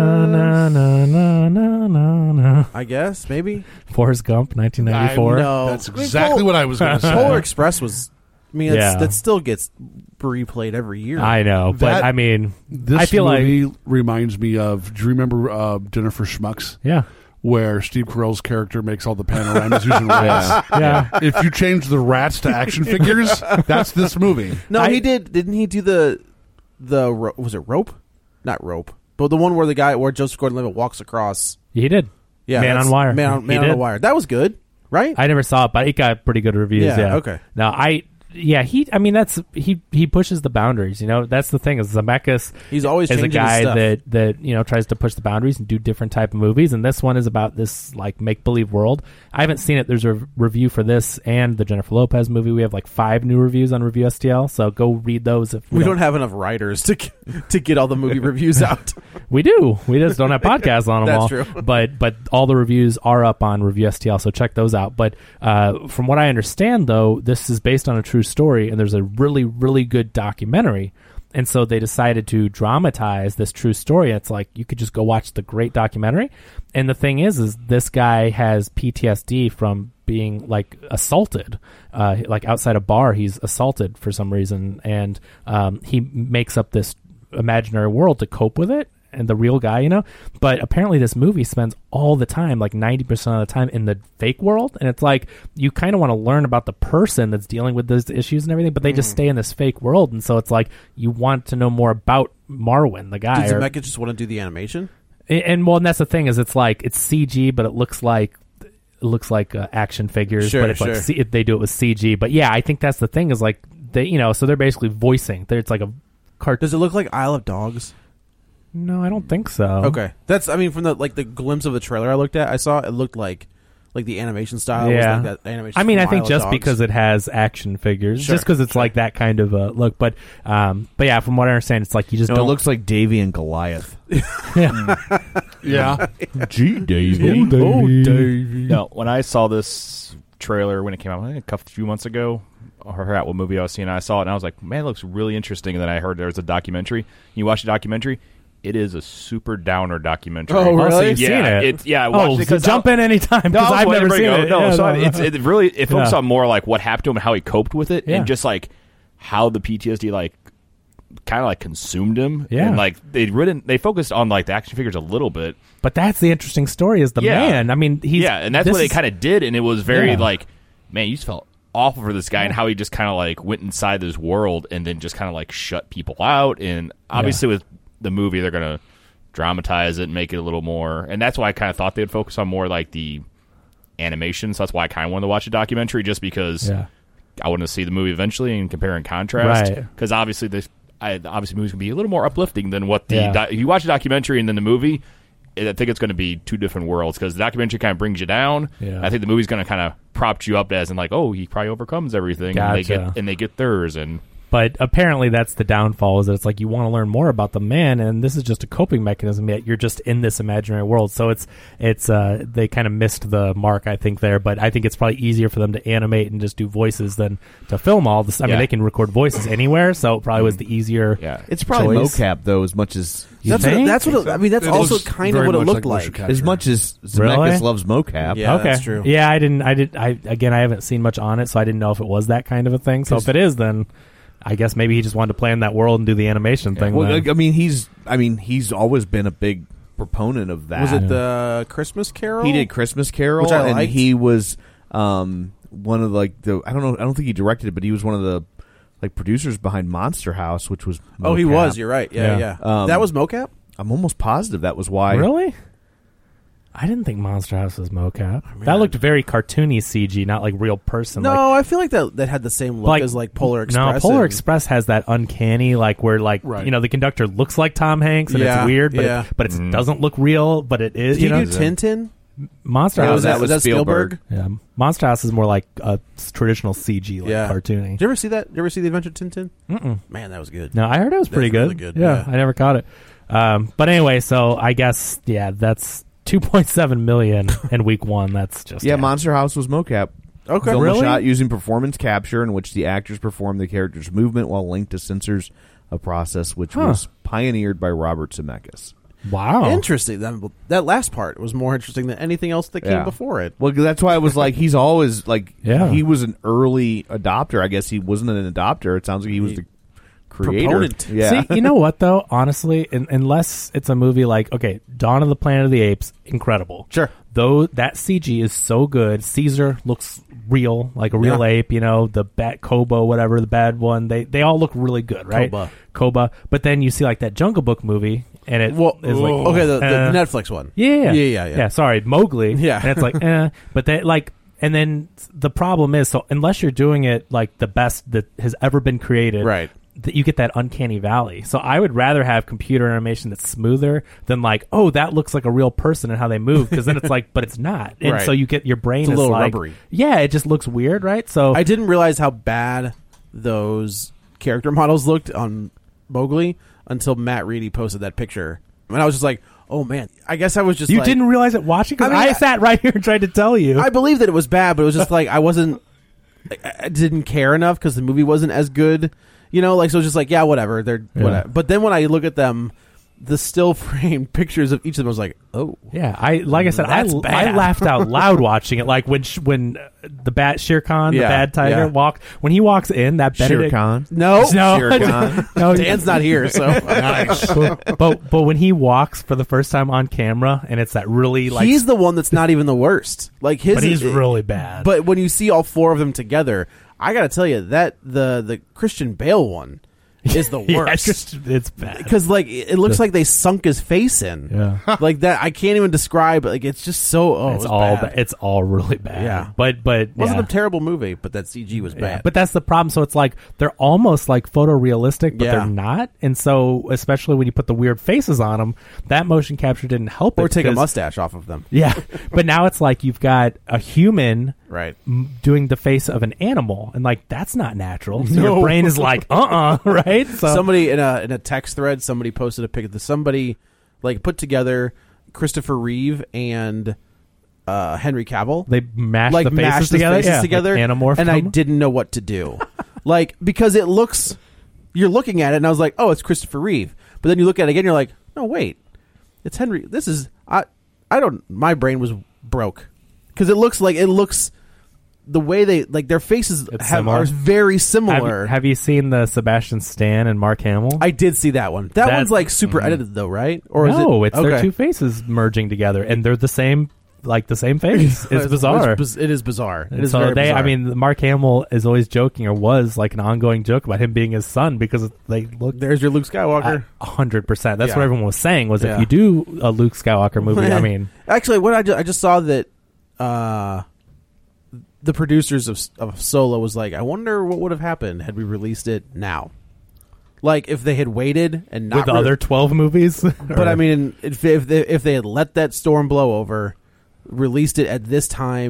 Da-na-na-na-na-na-na. I guess maybe. Forrest Gump, nineteen ninety-four. No, That's exactly what I was going to say. Polar Express was. I mean, that's, Yeah. that still gets replayed every year. I know, but That- I mean, This I feel movie like reminds me of. Do you remember uh, Dinner for Schmucks? yeah, Where Steve Carell's character makes all the panoramas using rats. yeah. If you change the rats to action figures, that's this movie. No, I- he did. Didn't he do the the ro- was it rope? Not rope, but the one where the guy where Joseph Gordon-Levitt walks across. He did. Yeah, Man that's- on Wire. Man on, He Man on did. a Wire. That was good, right? I never saw it, but it got pretty good reviews. Yeah, Yeah. okay. No, I. Yeah, he. I mean, that's he. He pushes the boundaries. You know, that's the thing. Is Zemeckis He's always is a changing his guy stuff. that that you know tries to push the boundaries and do different type of movies. And this one is about this like make believe world. I haven't seen it. There's a review for this and the Jennifer Lopez movie. We have like five new reviews on Review S T L. So go read those. If we don't have enough writers to g- to get all the movie reviews out. We do. We just don't have podcasts on them That's all. true. But but all the reviews are up on Review S T L, so check those out. But uh, from what I understand, though, this is based on a true story, and there's a really, really good documentary. And so they decided to dramatize this true story. It's like you could just go watch the great documentary. And the thing is, is this guy has P T S D from being like assaulted, uh, like outside a bar, he's assaulted for some reason, and um, he makes up this imaginary world to cope with it. And the real guy, you know, but apparently this movie spends all the time, like ninety percent of the time, in the fake world, and it's like you kind of want to learn about the person that's dealing with those issues and everything, but they just stay in this fake world, and so it's like you want to know more about Marwen, the guy. Does or- Zemeckis just want to do the animation? and, and well, and that's the thing is, it's like it's C G, but it looks like it looks like uh, action figures, Sure, but it's sure. like C- they do it with C G. But yeah, I think that's the thing is like they, you know, so they're basically voicing. They're, it's like a cart. Does it look like Isle of Dogs? No, I don't think so. Okay, that's. I mean, from the like the glimpse of the trailer I looked at, I saw it looked like like the animation style. Yeah, was like that animation I mean, from I think Isle of just Dogs. because it has action figures, Sure, just because it's like that kind of a look. But, um, but yeah, from what I understand, it's like you just No, it don't. looks like Davy and Goliath. Yeah. Gee, Davey. Oh, Davey. No, when I saw this trailer when it came out, I think a couple few months ago, I forgot what movie I was seeing. I saw it and I was like, "Man, it looks really interesting." And then I heard there was a documentary. You watch the documentary; it is a super downer documentary. Oh, really? Oh, so you've Yeah, seen it? it's- yeah, I Oh, watched it so 'cause jump I- in anytime No, because I I've was letting never seen everybody it. go. No, Yeah, so I no. mean, it's it really it focuses Yeah. on more like what happened to him and how he coped with it, Yeah. and just like how the P T S D like kind of like consumed him. Yeah. and like they written they focused on like the action figures a little bit. But that's the interesting story is the Yeah. man. I mean, he's yeah, and that's this what they is- kind of did, and it was very Yeah. like, man, you just felt awful for this guy and how he just kind of like went inside this world and then just kind of like shut people out. And obviously with the movie, they're gonna dramatize it and make it a little more, and that's why I kind of thought they'd focus on more like the animation. So that's why I kind of wanted to watch a documentary, just because Yeah. I wanted to see the movie eventually and compare and contrast. Right. Because obviously this, I, obviously movies can be a little more uplifting than what the Yeah. doc- you watch a documentary and then the movie. I think it's going to be two different worlds, because the documentary kind of brings you down. Yeah. I think the movie's going to kind of prop you up as in like, oh, he probably overcomes everything, and they Gotcha. get and they get theirs, and But apparently that's the downfall, is that it's like you want to learn more about the man, and this is just a coping mechanism, yet you're just in this imaginary world. So it's it's uh, they kind of missed the mark, I think, there. But I think it's probably easier for them to animate and just do voices than to film all this. I Yeah. mean, they can record voices anywhere, so it probably was the easier Yeah. It's probably choice. mocap though, as much as You That's what, think? that's what it, I mean. That's It also looks kind of very what it much looked like like. motion capture. as much as Zemeckis Really? loves mocap. Yeah, Okay, that's true. Yeah, I didn't. I did. I again, I haven't seen much on it, so I didn't know if it was that kind of a thing. So if it is, then I guess maybe he just wanted to play in that world and do the animation thing. Well, then. like, I mean, he's I mean, he's always been a big proponent of that. Was it the Christmas Carol? He did Christmas Carol, Which I and liked. he was um, one of like the I don't know I don't think he directed it, but he was one of the like producers behind Monster House, which was Oh, he mocap. was. You're right. Yeah, Yeah. yeah. Um, that was mocap. I'm almost positive that was why. Really? I didn't think Monster House was mocap. That looked very cartoony C G, not like real person. No, like, I feel like that that had the same look like as like Polar Express. No, Polar and- Express has that uncanny, like where like Right. you know the conductor looks like Tom Hanks and Yeah, it's weird, but yeah. it, but it doesn't look real, but it is. Did You you know, do Tintin? Monster Yeah, House. that was that Spielberg. Yeah, Monster House is more like a s- traditional C G, like Yeah. cartoony. Did you ever see that? Did you ever see the Adventure Tintin? Mm-mm. Man, that was good. No, I heard it was That's pretty good. really good, Yeah, yeah. I never caught it. Um, but anyway, so I guess yeah, that's two point seven million in week one. That's just Yeah, Monster House was mocap. Okay, Film really? shot using performance capture, in which the actors perform the character's movement while linked to sensors, a process which Huh. was pioneered by Robert Zemeckis. Wow, Interesting. That, that last part was more interesting than anything else that came Yeah. before it. Well, that's why I was like, he's always like, Yeah. he was an early adopter. I guess he wasn't an adopter. It sounds like he was the creator. Proponent. Yeah. See, you know what though? Honestly, in, unless it's a movie like okay, Dawn of the Planet of the Apes, incredible. Sure. Though that C G is so good, Caesar looks real, like a real Yeah. ape. You know, the bat Koba, whatever the bad one, they they all look really good, right? Koba. Koba. But then you see like that Jungle Book movie, and it is Well, like okay, the, the uh, Netflix one. Yeah, yeah, yeah, yeah. yeah. Sorry, Mowgli. Yeah. and it's like, eh. But they like, and then the problem is, so unless you're doing it like the best that has ever been created, Right. that you get that uncanny valley. So I would rather have computer animation that's smoother than like, oh, that looks like a real person and how they move, because then it's like, but it's not, and Right. so you get your brain It's a is little like, rubbery. yeah, it just looks weird, right? So I didn't realize how bad those character models looked on Mowgli until Matt Reedy posted that picture, and I was just like, "Oh man!" I guess I was just you like, didn't realize it watching, because I I, mean, I- sat right here and tried to tell you. I believe that it was bad, but it was just like I wasn't, I, I didn't care enough because the movie wasn't as good, you know. Like so, it was just like, yeah, whatever. They're Yeah. whatever. But then when I look at them, the still frame pictures of each of them, I was like, oh, Yeah, I like I said, I, That's I bad. laughed out loud watching it. Like when sh- when uh, the bat Shere Khan, the Yeah, bad tiger, yeah. walk when he walks in that Shere Benedict. Khan. no, No, Shere Khan. no, Dan's not here, so but, but but when he walks for the first time on camera, and it's that really like he's the one that's not even the worst. Like his, but he's really bad. But when you see all four of them together, I got to tell you that the the Christian Bale one is the yeah, worst. it's, just, it's bad. Because like it it looks like they sunk his face in, Yeah. like that. I can't even describe. Like it's just so. Oh, it's it was all bad. ba- it's all really bad. Yeah. but but It wasn't yeah. a terrible movie, but that C G was Yeah, bad. but that's the problem. So it's like they're almost like photorealistic, but Yeah. they're not. And so, especially when you put the weird faces on them, that motion capture didn't help. or it take a because- mustache off of them. Yeah, but now it's like you've got a human Right. m- doing the face of an animal, and like that's not natural. So No. your brain is like, uh, uh right? So Somebody in a in a text thread, somebody posted a pic of somebody like put together Christopher Reeve and uh, Henry Cavill. they mash like the faces mashed the together, faces yeah, together, like anamorphed and I them. didn't know what to do, like because it looks. You're looking at it, and I was like, "Oh, it's Christopher Reeve." But then you look at it again, you're like, "No, wait, it's Henry." This is I. I don't. My brain was broke because it looks like it looks. The way they like their faces It's have, similar. are very Have, similar. you- have you seen the Sebastian Stan and Mark Hamill? I did see that one. That That- one's like super Mhm. edited though, right? Or no, is it, it's their two faces merging together, and they're the same, like the same face. It's bizarre. It's biz- it is bizarre. It And is so very they, bizarre. I mean, Mark Hamill is always joking, or was like an ongoing joke about him being his son because they look. There's your Luke Skywalker. A hundred percent. That's Yeah. what everyone was saying. Was Yeah. if you do a Luke Skywalker movie, I mean, Actually, what I just, I just saw that uh, the producers of of Solo was like, I wonder what would have happened had we released it now. Like if they had waited and not with the re- other twelve movies. But I mean, if if they, if they had let that storm blow over, released it at this time,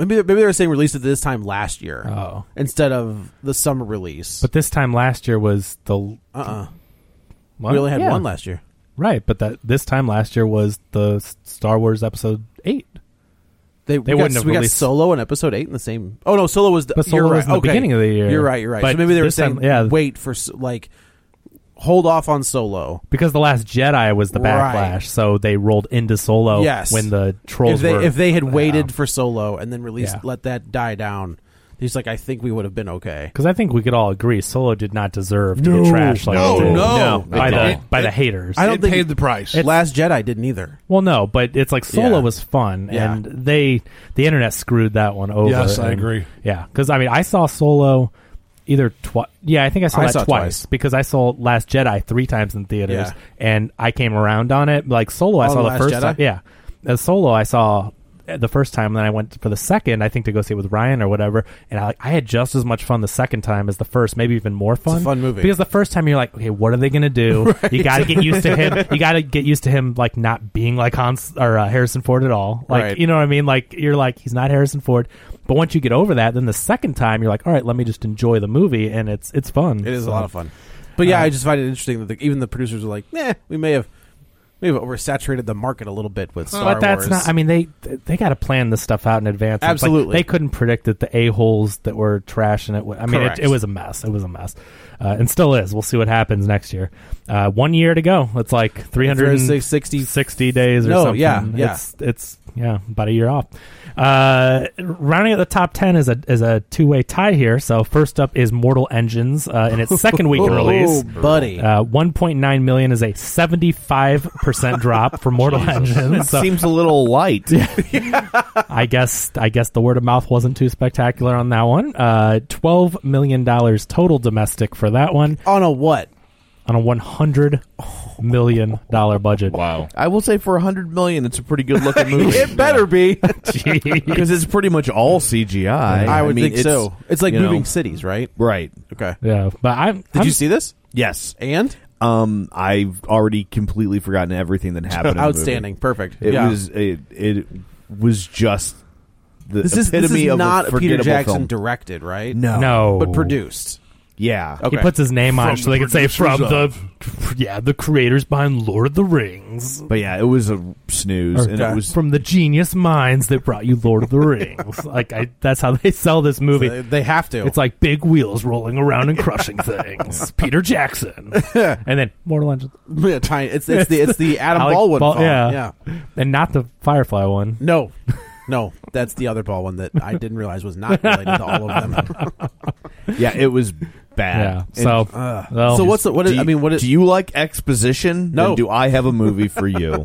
Maybe maybe they were saying released at this time last year. Oh. Instead of the summer release. But this time last year was the uh-uh. What? We only had Yeah. one last year. Right, but that this time last year was the Star Wars Episode eight. They, They we wouldn't got, have we got released Solo and Episode eight in the same. Oh no, Solo was the, But Solo you're was right. in the okay. beginning of the year. You're right. You're right. But So maybe they were this saying, time- yeah. wait for s- like hold off on Solo. Because The Last Jedi was the Right. backlash, so they rolled into Solo Yes. when the trolls If they were. if they had yeah. waited for Solo and then released, Yeah. let that die down. He's like, I think we would have been okay. Because I think we could all agree Solo did not deserve to No. get trashed like No, it did. no. by It the didn't. by the It- haters. I don't it think paid the price. Last Jedi didn't either. Well, no, but it's like Solo Yeah. was fun, Yeah. and they the internet screwed that one over. Yes, I and- agree. Yeah, because I mean, I saw Solo either twice. Yeah, I think I saw I that saw it twice, twice. because I saw Last Jedi three times in theaters, Yeah. and I came around on it. Like Solo, I Oh, saw the Last first Jedi? time. Yeah, as Solo, I saw the first time, and then I went for the second. I think to go see it with Ryan or whatever, and I I had just as much fun the second time as the first, maybe even more fun. fun movie. Because the first time you're like, okay, what are they gonna do? You got to get used to him. You got to get used to him like not being like Hans or uh, Harrison Ford at all. Like Right. you know what I mean? Like you're like he's not Harrison Ford. But once you get over that, then the second time you're like, all right, let me just enjoy the movie, and it's it's fun. It is So, a lot of fun. But yeah, uh, I just find it interesting that the, even the producers are like, "Nah, we may have, may have oversaturated the market a little bit with Star But that's Wars." not. I mean, they they got to plan this stuff out in advance. It's like Absolutely. they couldn't predict that the a holes that were trashing it. would- I mean, it, Correct. it was a mess. It was a mess, uh, and still is. We'll see what happens next year. Uh, one year to go. It's like three hundred sixty sixty days or No, something. yeah, yeah. It's it's yeah, about a year off. Uh, rounding out the top ten is a is a two way tie here. So first up is Mortal Engines uh, in its second week of release. Oh, buddy. Uh, one point nine million is a seventy-five percent drop for Mortal Engines. So Seems a little light. I guess I guess the word of mouth wasn't too spectacular on that one. Uh, twelve million dollars total domestic for that one On a what? on a one hundred million dollar budget. Wow. I will say for a hundred million, it's a pretty good looking movie. It better be. Because it's pretty much all C G I. I would mean, think it's, so. It's like you moving know, cities, right? right? Okay. Yeah, but I'm. Did you see this? Yes. And Um, I've already completely forgotten everything that happened. in the movie. outstanding, perfect. It yeah. was it, it was just the This is, this epitome is of not a a Peter forgettable Jackson film. directed, right? No, No, but produced. yeah, Okay. He puts his name on it From so they the can say from producers the yeah the creators behind Lord of the Rings. but yeah, it was a snooze, and Okay. it was From the genius minds that brought you Lord of the Rings. Like I, that's how they sell this movie. They, they have to. It's like big wheels rolling around and crushing things. Peter Jackson, and then Mortal Engines, Yeah, tiny. It's it's the it's the Adam Alec Baldwin Bal- font. yeah. yeah. and not the Firefly one. No, no, that's the other Baldwin that I didn't realize was not related to all of them. yeah, it was bad. Yeah. And So, Uh, well, so what's the, what is, do you, I mean, what is do you like exposition? No. Then do I have a movie for you?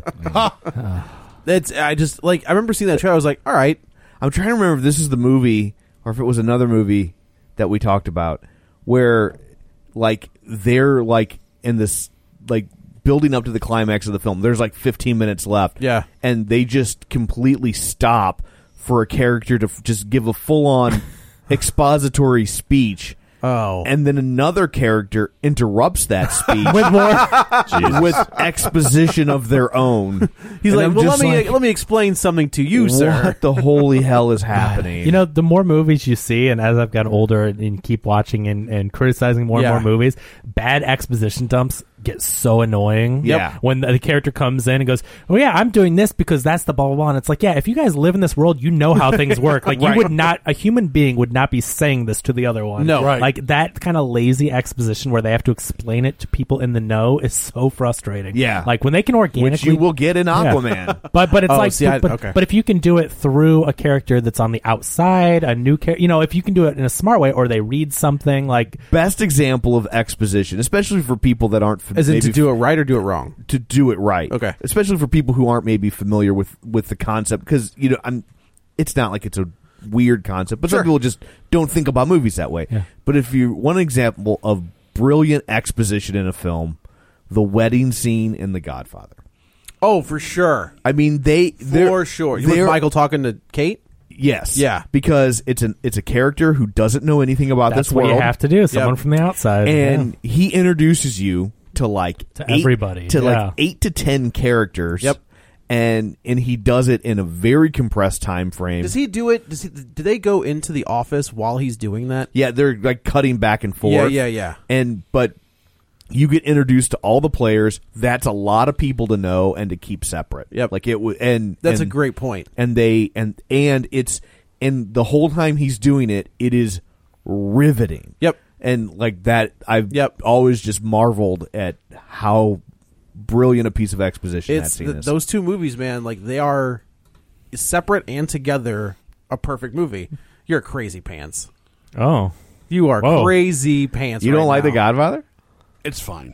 it's? I just like I remember seeing that trailer. I was like, all right, I'm trying to remember if this is the movie or if it was another movie that we talked about where like they're like in this like building up to the climax of the film. There's like fifteen minutes left. Yeah. And they just completely stop for a character to f- just give a full-on expository speech. oh, And then another character interrupts that speech with more. with exposition of their own. he's And like, I'm well, let just me like, let me explain something to you, sir. what the holy hell is happening? You know, the more movies you see, and as I've gotten older and, and keep watching and, and criticizing more Yeah. and more movies, bad exposition dumps get so annoying. Yeah. When the, the character comes in and goes, "Oh yeah, I'm doing this because that's the blah blah blah," and it's like, yeah, if you guys live in this world, you know how things work. Like you Right. would not, a human being would not be saying this to the other one. No. Right. Like that kind of lazy exposition where they have to explain it to people in the know is so frustrating. Yeah. Like when they can organically, Which you will get in Yeah. Aquaman. But but it's Oh, like see, I- but, okay. but if you can do it through a character that's on the outside, a new character, you know, if you can do it in a smart way, or they read something like Best example of exposition, especially for people that aren't f- As in maybe to do it right or do it wrong. to do it right. Okay. Especially for people who aren't maybe familiar with, with the concept, because you know, I'm. It's not like it's a weird concept, but Sure. some people just don't think about movies that way. Yeah. But if you one example of brilliant exposition in a film, the wedding scene in The Godfather. Oh, for sure, I mean, they they're- for sure. You with they're- Michael talking to Kate? Yes. Yeah. Because it's an it's a character who doesn't know anything about that's this what world. you have to do. Someone Yep. from the outside, And yeah. he introduces you to like To eight- everybody, to yeah. like eight to ten characters. Yep. and and he does it in a very compressed time frame. Does he do it? Does he? Do they go into the office while he's doing that? Yeah, they're like cutting back and forth. Yeah, yeah, yeah. And but you get introduced to all the players. That's a lot of people to know and to keep separate. Yep. Like it would, and That's and, a great point. And they and and it's and the whole time he's doing it, it is riveting. Yep. And like that, I've Yep. always just marveled at how brilliant a piece of exposition that It's scene the, is. those two movies, man. Like they are separate and together, a perfect movie. You're crazy pants. Oh, you are Whoa. crazy pants. You right don't like now. The Godfather? It's fine.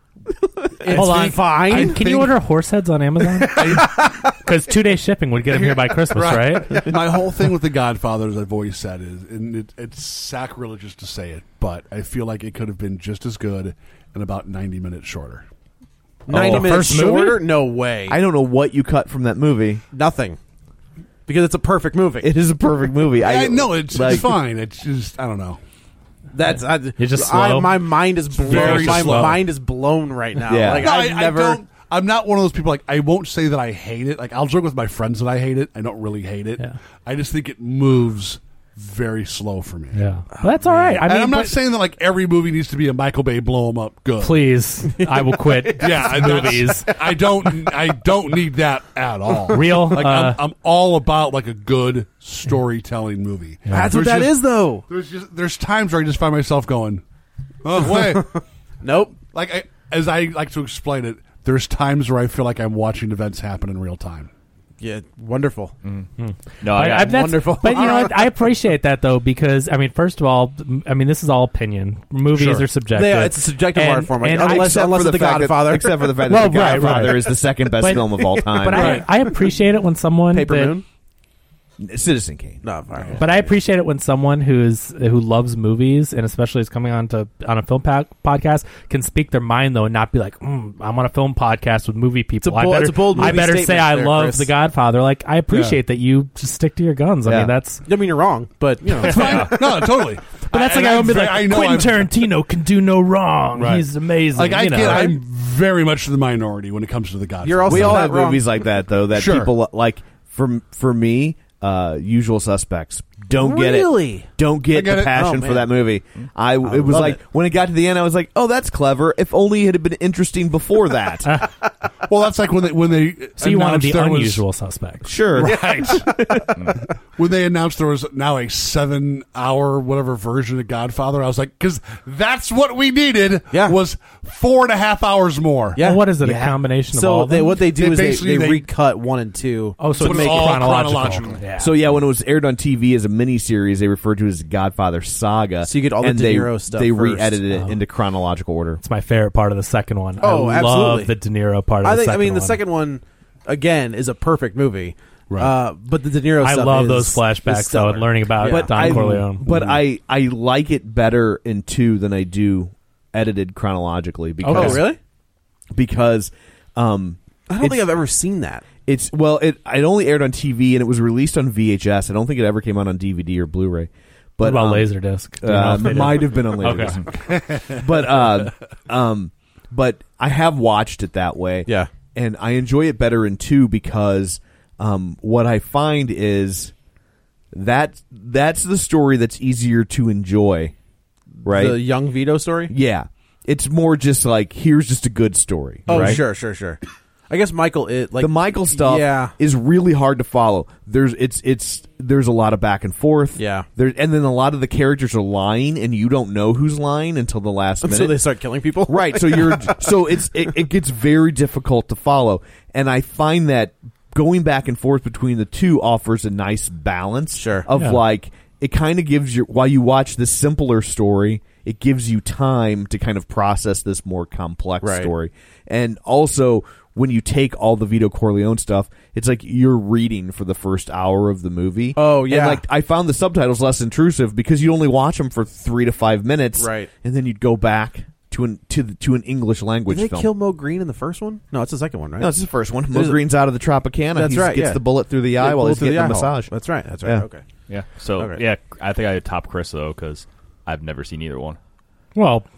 It's Hold on. fine. I- Can think- you order horse heads on Amazon? Because two day shipping would get them here by Christmas, right? My whole thing with The Godfather, as I've always said, is, and it, it's sacrilegious to say it, but I feel like it could have been just as good and about ninety minutes shorter. Ninety Oh, minutes first movie? shorter? No way. I don't know what you cut from that movie. Nothing. Because it's a perfect movie. It is a perfect movie. I, I know it's, like- it's fine. It's just I don't know. That's I, You're just I- slow? my mind is blown. Very My slow. mind is blown right now. Yeah. Like No, I've I, never. I don't, I'm not one of those people. Like I won't say that I hate it. Like I'll joke with my friends that I hate it. I don't really hate it. Yeah. I just think it moves very slow for me. Yeah, well, that's all right. I and mean, I'm not but- saying that like every movie needs to be a Michael Bay blow 'em up good. Please, I will quit. Yeah, and that's- movies. I don't. I don't need that at all. Real, Like uh, I'm, I'm all about like a good storytelling movie. That's what There's that just- is, though. There's just there's times where I just find myself going, oh wait, Nope. like I, as I like to explain it. There's times where I feel like I'm watching events happen in real time. Yeah, wonderful. No, But, I, I, that's, wonderful. But you know, what? I appreciate that though because I mean, first of all, I mean, this is all opinion. Movies Sure. are subjective. They are- it's a subjective And- art form, like, and unless- I, unless for it's The fact that- Godfather. except for the fact Well, that The right, Godfather right. is the second best But- film of all time. but I, I appreciate it when someone Paper that- Moon. Citizen Kane. No, all right. But I appreciate it when someone who's who loves movies and especially is coming on to on a film pa- podcast can speak their mind though and not be like, mm, I'm on a film podcast with movie people. It's a bold- I better, it's a bold I movie better say statement I there, love Chris. The Godfather. Like I appreciate that you just stick to your guns. I Yeah. mean that's I mean, you're wrong, but you know, it's fine. No, totally. but that's And like I I'm would be very- like I know Quentin I'm- Tarantino can do no wrong. Right. He's amazing. Like I you know, get, right? I'm very much the minority when it comes to The Godfather. You're also We all not have wrong. movies like that though that Sure. people like. For for me, uh, Usual Suspects. Don't get Really? it. Don't get, I get the it. passion Oh, for man. that movie. I, it was love like it. when it got to the end, I was like, "Oh, that's clever." If only it had been interesting before that. Well, that's like when they when they so you wanted announced the there was- unusual suspect. Sure, right? When they announced there was now a seven-hour whatever version of Godfather, I was like, because that's what we needed. Yeah. Was four and a half hours more. Yeah. Well, what is it? Yeah. A combination of So all? they, of them? what they do They is they, basically- they they- recut one and two. Oh, so So it's it's make all chronological. chronological. Yeah. So yeah, when it was aired on T V as a miniseries, they referred to it as Godfather Saga. So you get all the and De they, Niro stuff They first. re-edited it Oh. into chronological order. It's my favorite part of the second one. Oh, I absolutely. love the De Niro part of I the think. I second mean, the one. second one again is a perfect movie. Right. Uh, but the De Niro I stuff love is- those is flashbacks though, stellar. and learning about Yeah. Don I, Corleone. But I, I like it better in two than I do edited chronologically. Because, Oh, really? Because um, I don't think it's- I've ever seen that. It's well, it it only aired on T V and it was released on V H S. I don't think it ever came out on D V D or Blu-ray. What But about um, Laserdisc? Do you know Uh, if they it did? might have been on Okay. Laserdisc. but uh, um, but I have watched it that way. Yeah. and I enjoy it better in two because um, what I find is that that's the story that's easier to enjoy. Right. The young Vito story. Yeah. It's more just like here's just a good story. Oh, right? sure, sure, sure. I guess Michael is like the Michael stuff Yeah. is really hard to follow. There's it's it's there's a lot of back and forth. Yeah. There and then a lot of the characters are lying and you don't know who's lying until the last minute. So they start killing people. Right. So you're so it's it, it gets very difficult to follow. And I find that going back and forth between the two offers a nice balance. Sure. Of Yeah. like it kind of gives you while you watch this simpler story, it gives you time to kind of process this more complex Right. story. And also when you take all the Vito Corleone stuff, it's like you're reading for the first hour of the movie. Oh, yeah. And like I found the subtitles less intrusive because you only watch them for three to five minutes, Right. And then you'd go back to an to the, to an English language Did they film. kill Mo Green in the first one? No, it's the second one, right? No, it's the first one. Mo There's a- Green's out of the Tropicana. That's He right. Gets yeah. the bullet through the eye Yeah, while bullet he's through getting the the eye hole. massage. That's right. That's right. Yeah. Okay. yeah. So Okay. yeah, I think I top Chris though because I've never seen either one. Well,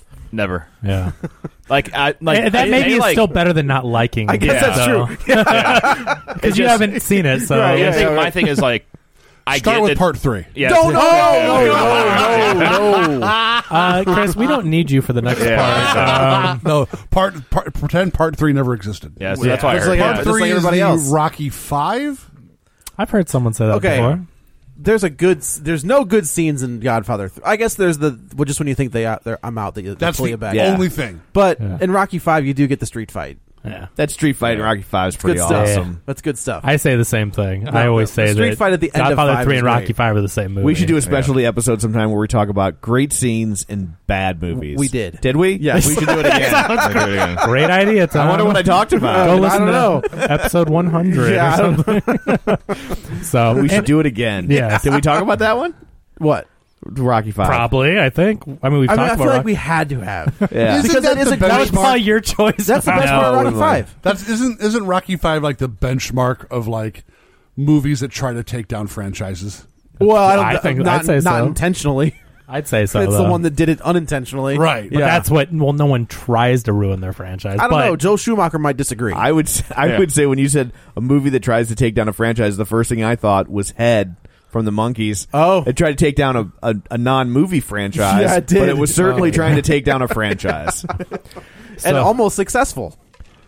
Never. Yeah. Like, I, like and that I, maybe I, is like, still better than not liking. I guess it, that's so. true. Because you just- haven't seen it, so Right, yeah, I think yeah, my right. thing is like, I Start get with that- part three. Yeah, Don't no okay. no no no no. uh, Chris, we don't need you for the next Yeah. part. Um, No, part, part pretend part three never existed. Yeah, so that's why I Just heard like that. Part just three like is everybody the else. Rocky Five. I've heard someone say that Okay. before. There's a good. There's no good scenes in Godfather. th- I guess there's the well, just when you think they out, they're, I'm out. They, they That's pull the you back. Yeah. only thing. But Yeah. in Rocky Five, you do get the street fight. Yeah. That Street Fight in Rocky Five is pretty Good stuff. awesome. That's good stuff. I say the same thing. I No, always the say street that fight at the end of Godfather five three is and Rocky great. five are the same movie. We should do a specialty episode sometime where we talk about great scenes in bad movies. We did. Did we? Yes. We should do it again. Great idea, Tom. I wonder what I talked about. Go I listen don't to know. episode one hundred Yeah, I or don't something. So We should and- do it again. Yes. Did we talk about that one? What? Rocky Five. Probably, I think. I mean, we've I, mean, talked I about feel like Rocky. we had to have. Yeah. Isn't Because that that is the a that was benchmark? probably your choice. That's the best No. part of Rocky No. Five. That's isn't isn't Rocky Five like the benchmark of like movies that try to take down franchises? Well, I don't. I think- not, I'd say not so. intentionally. I'd say so. It's though. the one that did it unintentionally. Right. But that's what. Well, no one tries to ruin their franchise. I don't but know. Joel Schumacher might disagree. I would. s- I Yeah. would say when you said a movie that tries to take down a franchise, the first thing I thought was Head from the Monkees. Oh. It tried to take down a, a, a non-movie franchise. Yeah, it did. But it was certainly Oh. trying to take down a franchise. and So- almost successful.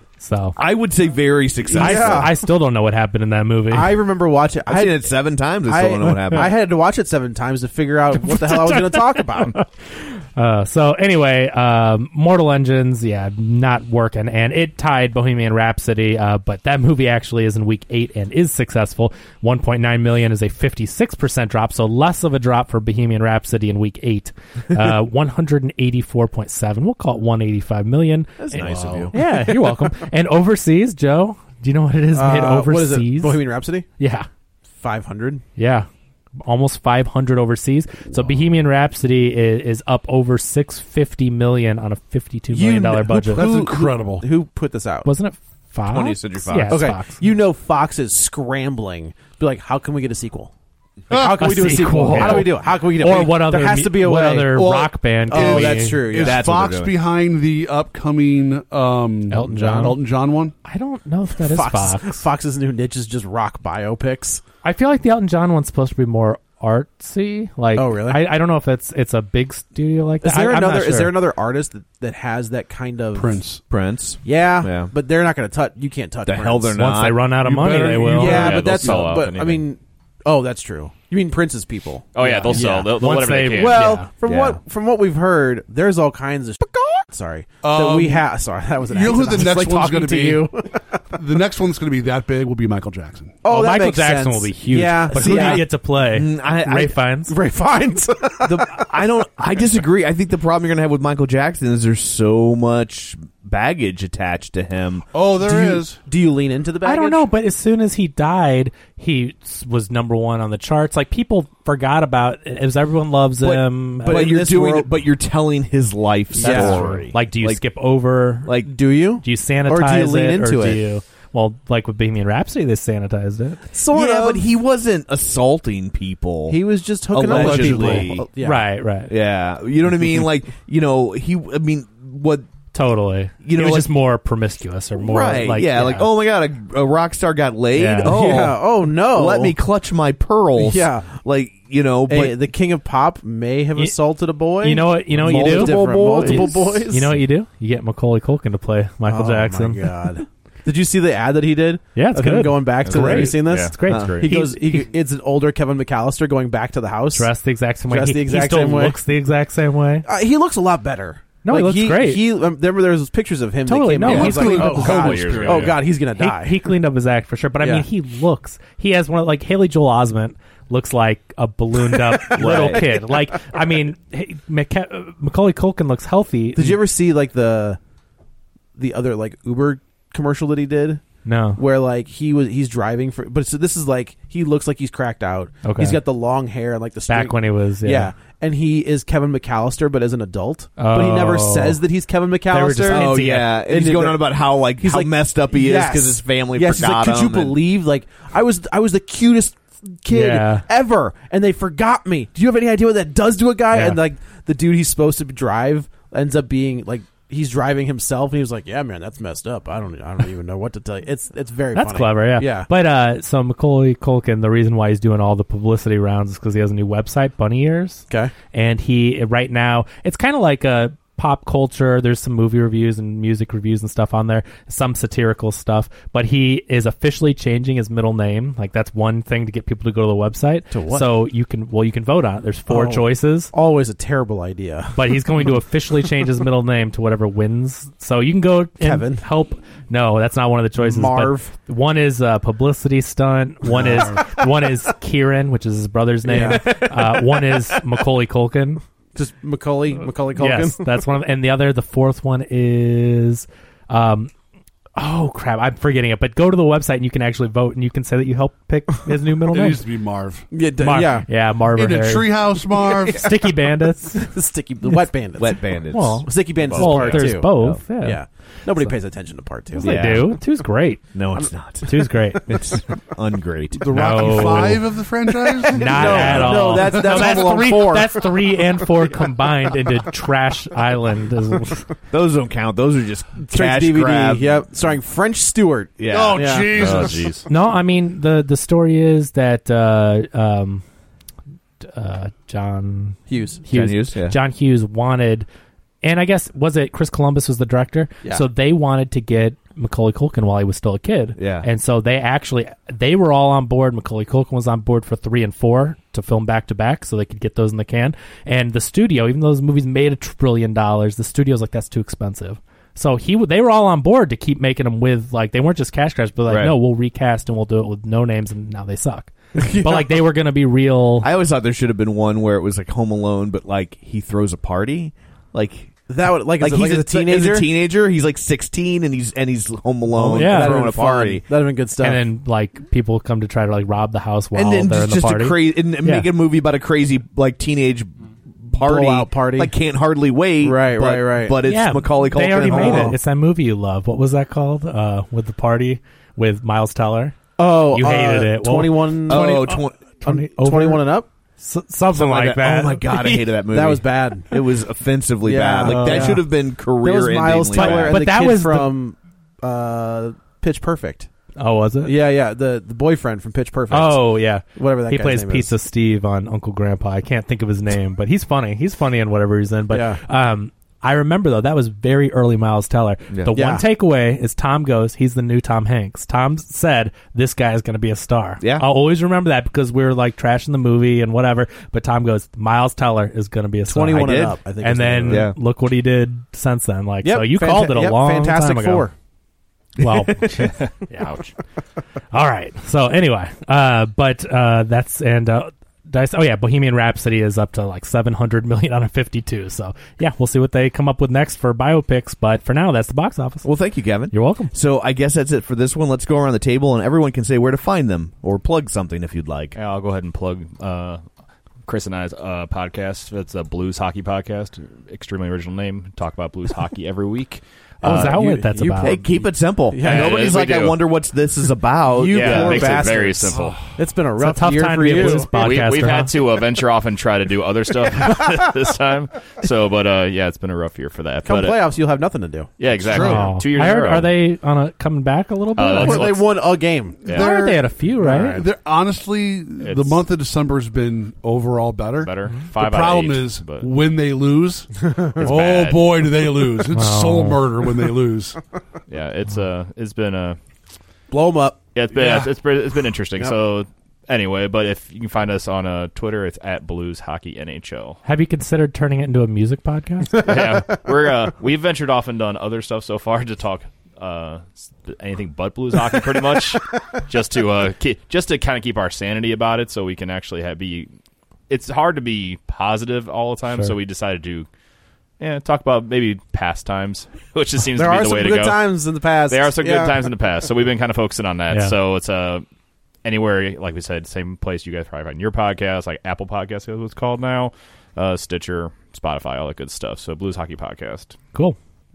So I would say very I, successful. Yeah. I still don't know what happened in that movie. I remember watching. I've I seen it seven times. I still don't know what happened. I had to watch it seven times to figure out what the hell I was going to talk about. Uh, so anyway, um, Mortal Engines, yeah, not working, and it tied Bohemian Rhapsody, uh, but that movie actually is in week eight and is successful. one point nine million is a fifty-six percent drop, so less of a drop for Bohemian Rhapsody in week eight. Uh, one hundred eighty-four point seven, we'll call it one hundred eighty-five million. That's And- nice of you. Yeah, you're welcome. And overseas, Joe, do you know what it is made Uh, overseas? what is it? Bohemian Rhapsody? Yeah. Five hundred. Yeah. Almost five hundred overseas. So Bohemian Rhapsody is, is up over six hundred fifty million on a fifty-two million dollars budget. That's incredible. Who put this out? Wasn't it Fox? twentieth Century Fox. Yeah, it's Okay, Fox. you know Fox is scrambling. Be like, how can we get a sequel? Like, how can A we do a sequel? sequel. How do we do it? How can we get it? Or We- what other There has to be a what way. other Well, rock band? oh, Can we, that's true. Yeah. Is That's what Fox they're doing. behind the upcoming um, Elton John? Elton John one? I don't know if that is Fox, Fox. Fox's new niche is just rock biopics. I feel like the Elton John one's supposed to be more artsy. Like, Oh, really? I, I don't know if it's it's a big studio like that. Is there I, I'm not another? Is sure. there another artist that, that has that kind of Prince. Prince. Yeah, Yeah. but they're not going to touch. You can't touch The Prince. hell they're not. Once they run out of You money, better- they you will. Yeah, Yeah, but they'll that's sell out but I anything. mean, oh, that's true. You mean Prince's people? Oh yeah, they'll sell. Yeah. They'll, they'll Once whatever they, they- can. Well, Yeah. from Yeah. what from what we've heard, there's all kinds of sorry that Um, we have. Sorry, that was an you know who accident. the I was, next like, one's talking gonna to be? you. The next one that's going to be that big will be Michael Jackson. Oh, Well, that Michael makes Jackson sense. will be huge. Yeah, but see, who do I- you get to play? Mm, I- I- Ray Fiennes. Ray Fiennes. The, I don't. I disagree. I think the problem you're going to have with Michael Jackson is there's so much baggage attached to him. Oh, there do is. You, do you lean into the baggage? I don't know, but as soon as he died, he s- was number one on the charts. Like, people forgot about it. It was everyone loves But- him. But, in you're this doing. world- but you're telling his life That's story. true. like, do you like- skip over? Like, Do you? do you sanitize or do you lean it, into or do it? you? Well, like with Bohemian Rhapsody, they sanitized it. Sort yeah, of. but he wasn't assaulting people. He was just hooking up with Allegedly. people. Yeah. Right, right. Yeah, you know what I mean. Like, you know, he. I mean, what? Totally. You know, it was like- just more promiscuous or more right? like yeah, like oh my god, a, a rock star got laid. Yeah. Oh, Yeah. Oh no. let me clutch my pearls. Yeah. like you know, but Hey, the king of pop may have You- assaulted a boy. You know what? You know what you do? Multiple boys. Multiple boys. You know what you do? You get Macaulay Culkin to play Michael Oh, Jackson. my God. Did you see the ad that he did? Yeah, it's of him good. going back It's to. great. Have you seen this? Yeah. It's great. Uh, great. He He's- goes. He, it's an older Kevin McAllister going back to the house. Dressed the exact same way. Dressed He, the he exact still same way. looks the exact same way. Uh, he looks a lot better. No, he Like, looks great. He um, remember there was pictures of him. Totally, that came no, out. I he's was like, cleaned oh, up a God. couple years ago, oh yeah. God, he's gonna He, die. he cleaned up his act for sure. But I Yeah. mean, he looks. He has one of like Haley Joel Osment looks like a ballooned up little Right. kid. Like I mean, hey, Maca- uh, Macaulay Culkin looks healthy. Did you ever see like the the other like Uber commercial that he did? No. Where like he was he's driving for, but so this is like he looks like he's cracked out. Okay. He's got the long hair and like the Back straight- when he was yeah. yeah. And he is Kevin McAllister, but as an adult. But he never Oh. says that he's Kevin were McAllister. just oh hinting yeah, at- and he's and going the- on about how like He's how like messed up he is yes. because his family yes, he's forgot like, could you him. and- believe like I was I was the cutest kid Yeah. ever, and they forgot me. Do you have any idea what that does to a guy? Yeah. And like the dude he's supposed to drive ends up being like he's driving himself, and he was like, "Yeah, man, that's messed up. I don't, I don't even know what to tell you." It's, it's very that's funny. clever, yeah, yeah. But uh, so Macaulay Culkin, the reason why he's doing all the publicity rounds is because he has a new website, Bunny Ears. Okay, and he right now it's kind of like a pop culture. There's some movie reviews and music reviews and stuff on there, some satirical stuff, but he is officially changing his middle name. Like that's one thing to get people to go to the website. To what? So you can, well, you can vote on it. There's four Oh, choices. Always a terrible idea. But he's going to officially change his middle name to whatever wins. So you can go and Kevin. help. No, that's not one of the choices. Marv. But one is a publicity stunt. One is one is Kieran, which is his brother's name. Yeah. Uh, one is Macaulay Culkin. Just Macaulay, Macaulay Culkin. Yes, that's one of them. And the other, the fourth one is, um, oh crap, I'm forgetting it. But go to the website and you can actually vote, and you can say that you helped pick his new middle It name. needs to be Marv. Yeah, d- Marv. yeah. yeah, Marv. In or a Harry. treehouse, Marv. Sticky Bandits. The sticky, the wet bandits. Wet bandits. Well, Sticky bandits. well, is part there's two. both. Oh, Yeah. yeah. Nobody So- pays attention to part two. Yes, Yeah. they do. Two's great. No, it's not. Two's great. It's ungreat. The Rocky No. Five of the franchise? Not No, at all. no, that's- that's Home Alone three. four. That's three and four combined into Trash Island. Those don't count. Those are just Straight cash to D V D. grab. Yep, starring French Stewart. Yeah. Oh, Yeah. Jesus. Oh, jeez. No, I mean the the story is that uh, um, uh, John Hughes. Hughes, John Hughes, yeah. John Hughes wanted, and I guess was it Chris Columbus was the director, Yeah. so they wanted to get Macaulay Culkin while he was still a kid, Yeah. and so they actually they were all on board. Macaulay Culkin was on board for three and four to film back to back, so they could get those in the can. And the studio, even though those movies made a trillion dollars, the studio's like that's too expensive. So he, w- they were all on board to keep making them with like they weren't just cash grabs, but like Right. no, we'll recast and we'll do it with no names, and now they suck. But like they were going to be real. I always thought there should have been one where it was like Home Alone, but like he throws a party, like That would like, like as a, he's like a, as a teenager. As a teenager, he's like sixteen, and he's and he's home alone, Oh, yeah. throwing a That'd been party, fun. That'd have been good stuff. And then like people come to try to like rob the house while and then they're just, in the just party. a crazy and Yeah. make a movie about a crazy like teenage party, Blowout party. like can't hardly wait, Right, but, right, right. But it's yeah, Macaulay Culkin. They already and Home made Alone. it. It's that movie you love. What was that called? Uh, with the party with Miles Teller. oh, You hated uh, it. Well, twenty-one, Oh, twenty, tw- twenty, over- twenty-one and up. S- something like that. Oh my god, I hated that movie. That was bad. It was offensively Yeah. bad. Like that Oh, should yeah. have been That career. was Miles endingly Teller bad. and But the that kid was the- from uh, Pitch Perfect. Oh, was it? Yeah, yeah, the the boyfriend from Pitch Perfect. Oh, yeah. Whatever that he guy's plays name Pizza is. Steve on Uncle Grandpa. I can't think of his name, but he's funny. He's funny in whatever he's in. But Yeah. um, I remember though that was very early Miles Teller. Yeah. The Yeah. one takeaway is Tom goes, he's the new Tom Hanks. Tom said this guy is going to be a star. Yeah. I'll always remember that because we were like trashing the movie and whatever. But Tom goes, Miles Teller is going to be a star. twenty-one I and did. up. I think. And is the name then of it. Yeah. look what he did since then. Like Yep, so, you fanta- called it a yep, long Fantastic time ago. Four. Well, ouch. All right. So anyway, uh, but uh, that's and uh, did I say- oh yeah, Bohemian Rhapsody is up to like seven hundred million out of fifty-two. So yeah, we'll see what they come up with next for biopics. But for now, that's the box office. Well, thank you, Kevin. You're welcome. So I guess that's it for this one. Let's go around the table and everyone can say where to find them or plug something if you'd like. Yeah, I'll go ahead and plug uh, Chris and I's uh, podcast. It's a blues hockey podcast. Extremely original name. Talk about blues hockey every week. Oh, is Uh, that you- what that's you about? Hey, keep it simple. Yeah, Nobody's we like, I do. wonder what this is about. You yeah, poor it makes bastards. it very simple. It's been a It's a rough tough year time for to be a you. blues We, podcaster. we've huh? had to uh, venture off and try to do other stuff this time. So, but uh, yeah, it's been a rough year for that. Come but, uh, playoffs, you'll have nothing to do. yeah, exactly. Oh. Two years I in a heard, row. are they on a coming back a little bit? Uh, Or- let's- Well, they won a game. Yeah. I heard they had a few, right? They're, honestly, the It's- month of December has been overall better. better? The Five out problem of eight, is but when they lose. oh bad. boy, do they lose! It's Oh. soul murder when they lose. yeah, it's uh, it's been a Blow them up. yeah, it's been Yeah. It's, it's been it's been interesting. Yep. So anyway, but if you can find us on uh, Twitter, it's at Blues Hockey N H L. Have you considered turning it into a music podcast? yeah, we're uh, we've ventured off and done other stuff so far to talk uh, anything but blues hockey, pretty much, just to uh, keep, just to kind of keep our sanity about it, so we can actually have be. It's hard to be positive all the time, Sure. so we decided to. Yeah, talk about maybe past times, which just seems There to be are the some way to good go. times in the past. There are some Yeah. good times in the past, so we've been kind of focusing on that. Yeah. So it's uh, anywhere, like we said, same place you guys probably find your podcast, like Apple Podcasts is what it's called now, uh, Stitcher, Spotify, all that good stuff. So Blues Hockey Podcast. Cool.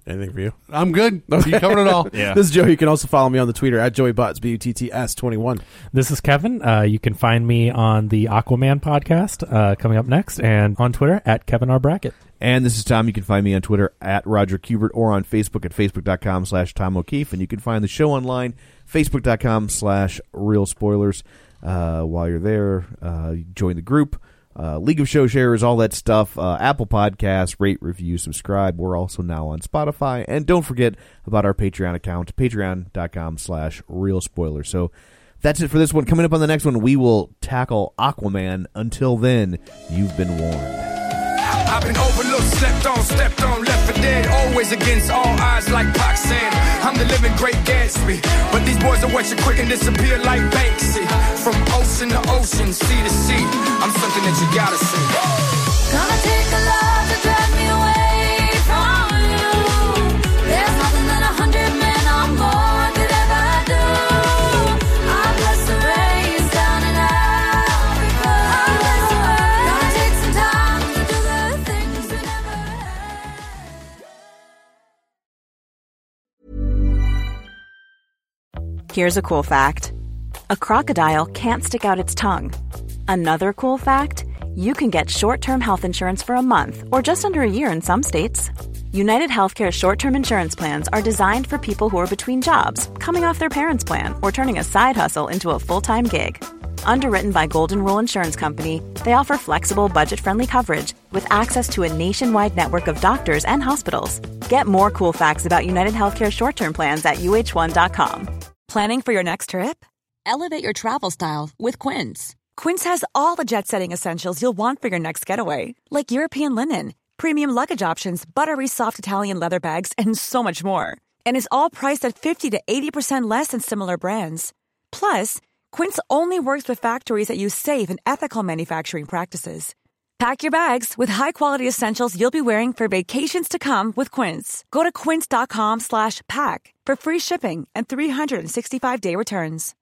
Anything for you? I'm good. You covered it all. Yeah. This is Joe. You can also follow me on the Twitter at Joey Butts, B U T T S twenty-one. This is Kevin. Uh, you can find me on the Aquaman podcast uh, coming up next, and on Twitter at Kevin R. Brackett. And this is Tom. You can find me on Twitter at Roger Kubert or on Facebook at facebook.com slash Tom O'Keefe. And you can find the show online, facebook.com slash Real Spoilers. Uh, while you're there, uh, join the group. Uh, League of Show Sharers, all that stuff. Uh, Apple Podcasts, rate, review, subscribe. We're also now on Spotify. And don't forget about our Patreon account, patreon.com slash Real Spoilers. So that's it for this one. Coming up on the next one, we will tackle Aquaman. Until then, you've been warned. I've been overlooked, slept on, stepped on, left for dead. Always against all odds like Pac said. I'm the living great Gatsby. But these boys will watch you quick and disappear like Banksy. From ocean to ocean, sea to sea, I'm something that you gotta see. Gonna take a lot to drag me away from you. There's nothing that a hundred men or more could ever do. I bless the rains down in Africa. I bless the world. Gonna take some time to do the things we never had. Here's a cool fact. A crocodile can't stick out its tongue. Another cool fact, you can get short-term health insurance for a month or just under a year in some states. United Healthcare short-term insurance plans are designed for people who are between jobs, coming off their parents' plan, or turning a side hustle into a full-time gig. Underwritten by Golden Rule Insurance Company, they offer flexible, budget-friendly coverage with access to a nationwide network of doctors and hospitals. Get more cool facts about United Healthcare short-term plans at U H one dot com. Planning for your next trip? Elevate your travel style with Quince. Quince has all the jet-setting essentials you'll want for your next getaway, like European linen, premium luggage options, buttery soft Italian leather bags, and so much more. And is all priced at fifty to eighty percent less than similar brands. Plus, Quince only works with factories that use safe and ethical manufacturing practices. Pack your bags with high-quality essentials you'll be wearing for vacations to come with Quince. Go to quince.com slash pack for free shipping and three sixty-five day returns.